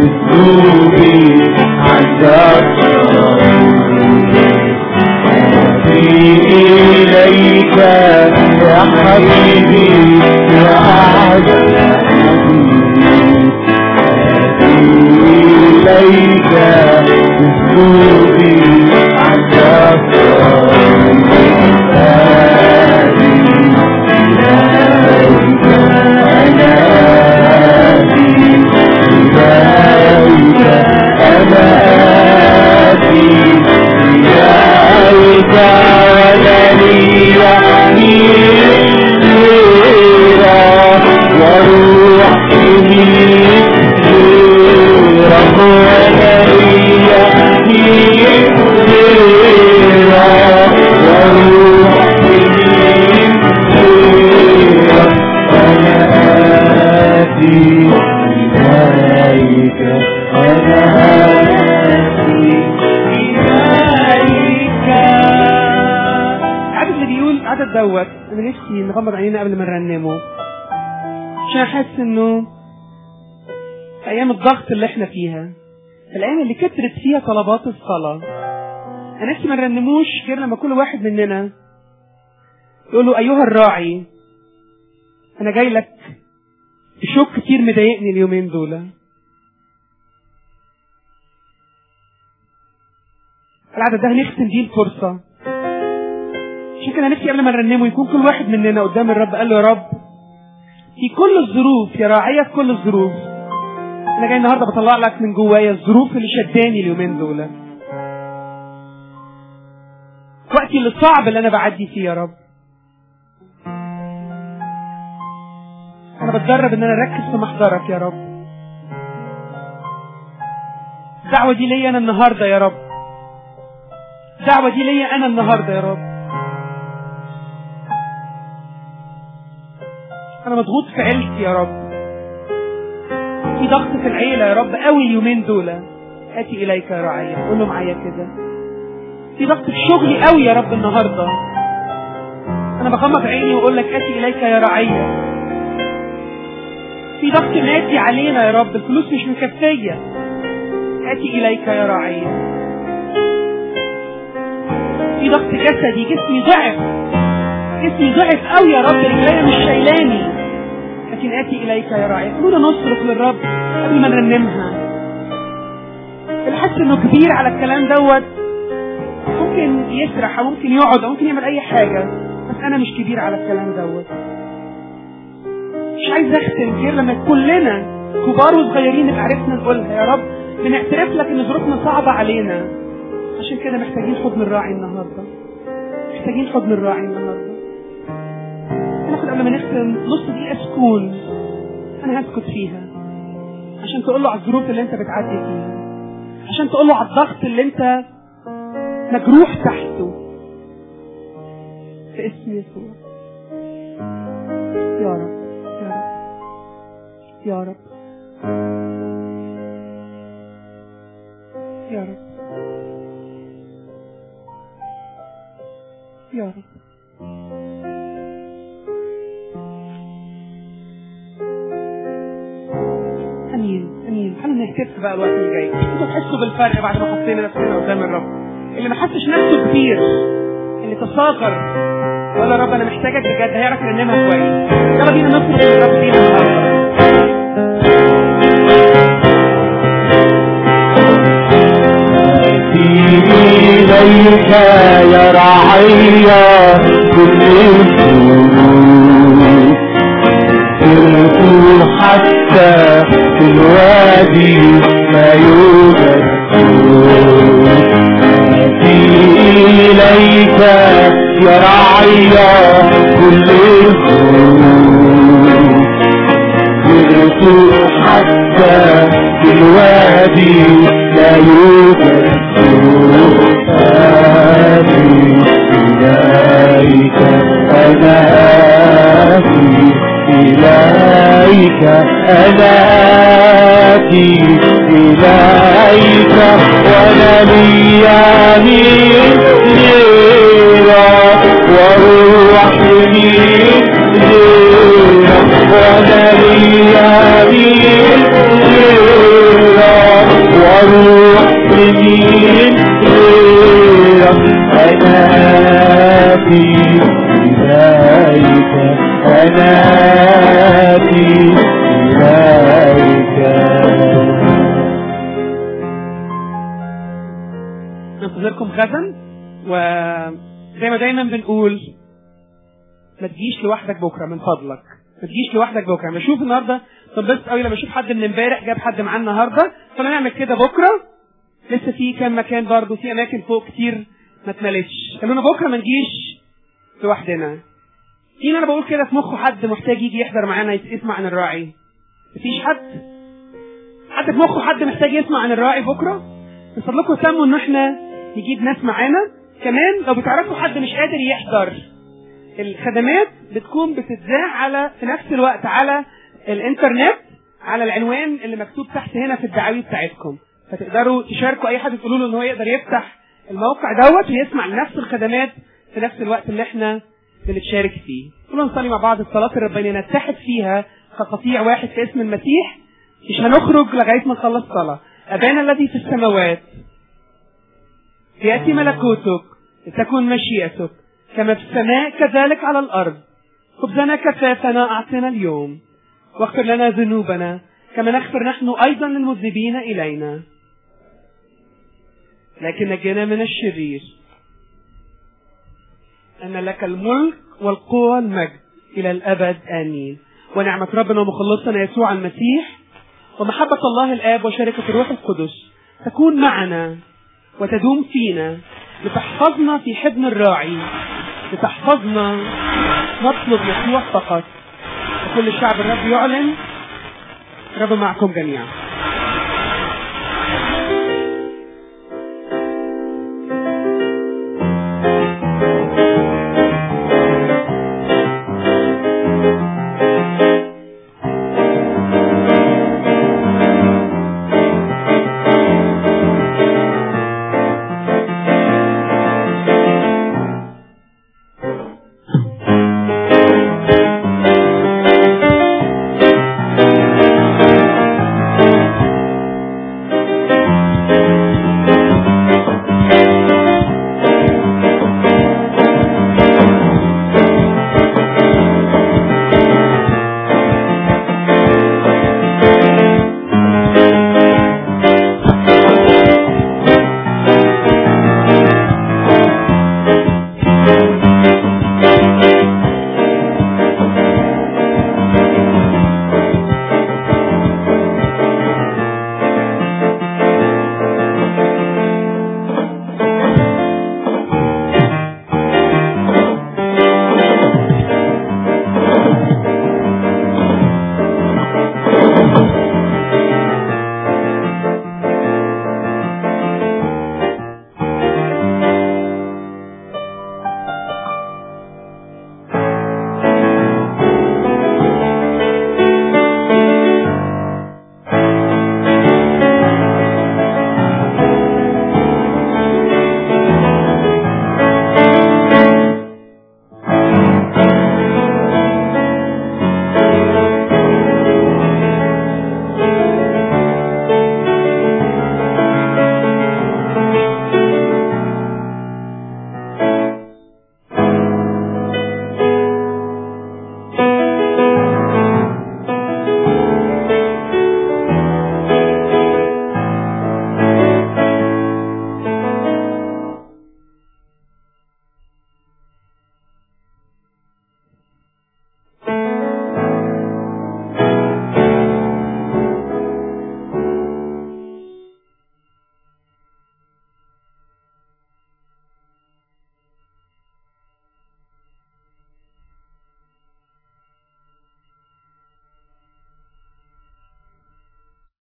بذنوبي عندك إليك يا حبيبي يا أعزى إليك بذنوبي عندك نغمض عينينا قبل ما نرنمه عشان احس انه ايام الضغط اللي احنا فيها، الايام اللي كترت فيها طلبات الصلاة، انا نفسي ما نرنموش غير لما كل واحد مننا يقول له ايها الراعي انا جاي لك بشوك كتير مضايقني اليومين دول. العدد ده هنختم بيه الفرصة، عشان كده نفسي قبل ما نرنمه يكون كل واحد مننا قدام الرب قال له يا رب في كل الظروف يا راعية، في كل الظروف انا جاي النهارده بطلع لك من جوايا الظروف اللي شداني اليومين دول، وقتي اللي صعب اللي انا بعدي فيه يا رب. انا بتدرب ان انا اركز في محضرك يا رب. الدعوة دي ليا انا النهارده يا رب، الدعوة دي ليا انا النهارده يا رب. انا مضغوط في عيلتي يا رب، في ضغط في العيلة يا رب قوي اليومين دول، اتي اليك يا راعية. قول له معايا كده، في ضغط في شغلي قوي يا رب النهارده، انا بغمض عيني واقول لك اتي اليك يا راعية. في ضغط نادي علينا يا رب، الفلوس مش مكفية، اتي اليك يا راعية. في ضغط جسدي، جسمي ضعف قوي يا رب، رجليا مش شايلاني، لكن اتي اليك يا راعي. خلونا نصرخ للرب قبل ما نرنمها. اللي حاسس انه كبير على الكلام دوت ممكن يسرح او ممكن يقعد او ممكن يعمل اي حاجه، بس انا مش كبير على الكلام دوت. مش عايز اختم غير لما كلنا كبار وصغيرين نبقى عرفنا نقولها يا رب، بنعترف لك ان ظروفنا صعبه علينا، عشان كده محتاجين حضن الراعي النهارده، محتاجين حضن الراعي النهارده. ناخد قبل ما نختم نص دقيقة سكون أنا هسكت فيها، عشان تقول له على الظروف اللي أنت بتعدي فيها، عشان تقول له على الضغط اللي أنت مجروح تحته، في اسم يسوع. يا رب يا رب يا رب يا رب يا رب. امين. خلينا نحتفل بقى الوقت اللي جاي، انتوا تحسوا بالفرق بعد ما حطينا نفسنا قدام الرب. اللي ما حسش نفسه كبير، اللي تصاغر وقال يا رب انا محتاجك بجد، هيعرف يرنمها كويس. يلا بينا نصرخ للرب فينا النهارده. إليك يا رعية كل الظروف، سرت حتى في الوادي ما يوجد صوت. إليك يا رعية كل الظروف، سرت حتى في الوادي لا يوجد صوت. إليك أنا آتي، إليك أنا آتي، إليك وأنا لي يمين غيرك وروح يمين غيرك، وأنا لي يمين غيرك غدا، وزي ما دايما بنقول ما تجيش لوحدك بكره من فضلك، ما تجيش لوحدك بكره. انا بشوف النهارده طبست قوي لما اشوف حد من امبارح جاب حد معاه النهارده، فانا نعمل كده بكره. لسه في كام مكان برضه، في اماكن فوق كتير ما اتملتش، خلونا بكره ما نجيش لوحدنا. مين انا بقول كده في مخه حد محتاج يجي يحضر معانا يسمع عن الراعي؟ مفيش حد في مخه حد محتاج يسمع عن الراعي بكره؟ من فضلكم اهتموا ان احنا نجيب ناس معانا. كمان لو بتعرفوا حد مش قادر يحضر، الخدمات بتكون بتتذاع في نفس الوقت على الانترنت على العنوان اللي مكتوب تحت هنا في الدعاوي بتاعتكم، فتقدروا تشاركوا اي حد تقولوا له ان هو يقدر يفتح الموقع دوت ويسمع لنفس الخدمات في نفس الوقت اللي احنا بنتشارك فيه. كلنا نصلي مع بعض الصلاة الربانية نتحد فيها كقطيع واحد في اسم المسيح. مش هنخرج لغاية ما نخلص صلاة. أبانا الذي في السماوات، يأتي ملكوتك، لتكن مشيئتك كما في السماء كذلك على الأرض. خبزنا كفافنا أعطنا اليوم، واغفر لنا ذنوبنا كما نغفر نحن أيضا للمذنبين إلينا، لكن نجنا من الشرير. أن لك الملك والقوة والمجد إلى الأبد آمين. ونعمة ربنا ومخلصنا يسوع المسيح ومحبة الله الآب وشركة الروح القدس تكون معنا وتدوم فينا لتحفظنا في حضن الراعي، لتحفظنا نطلب يسوع فقط. وكل الشعب الرب يعلن رب معكم جميعا.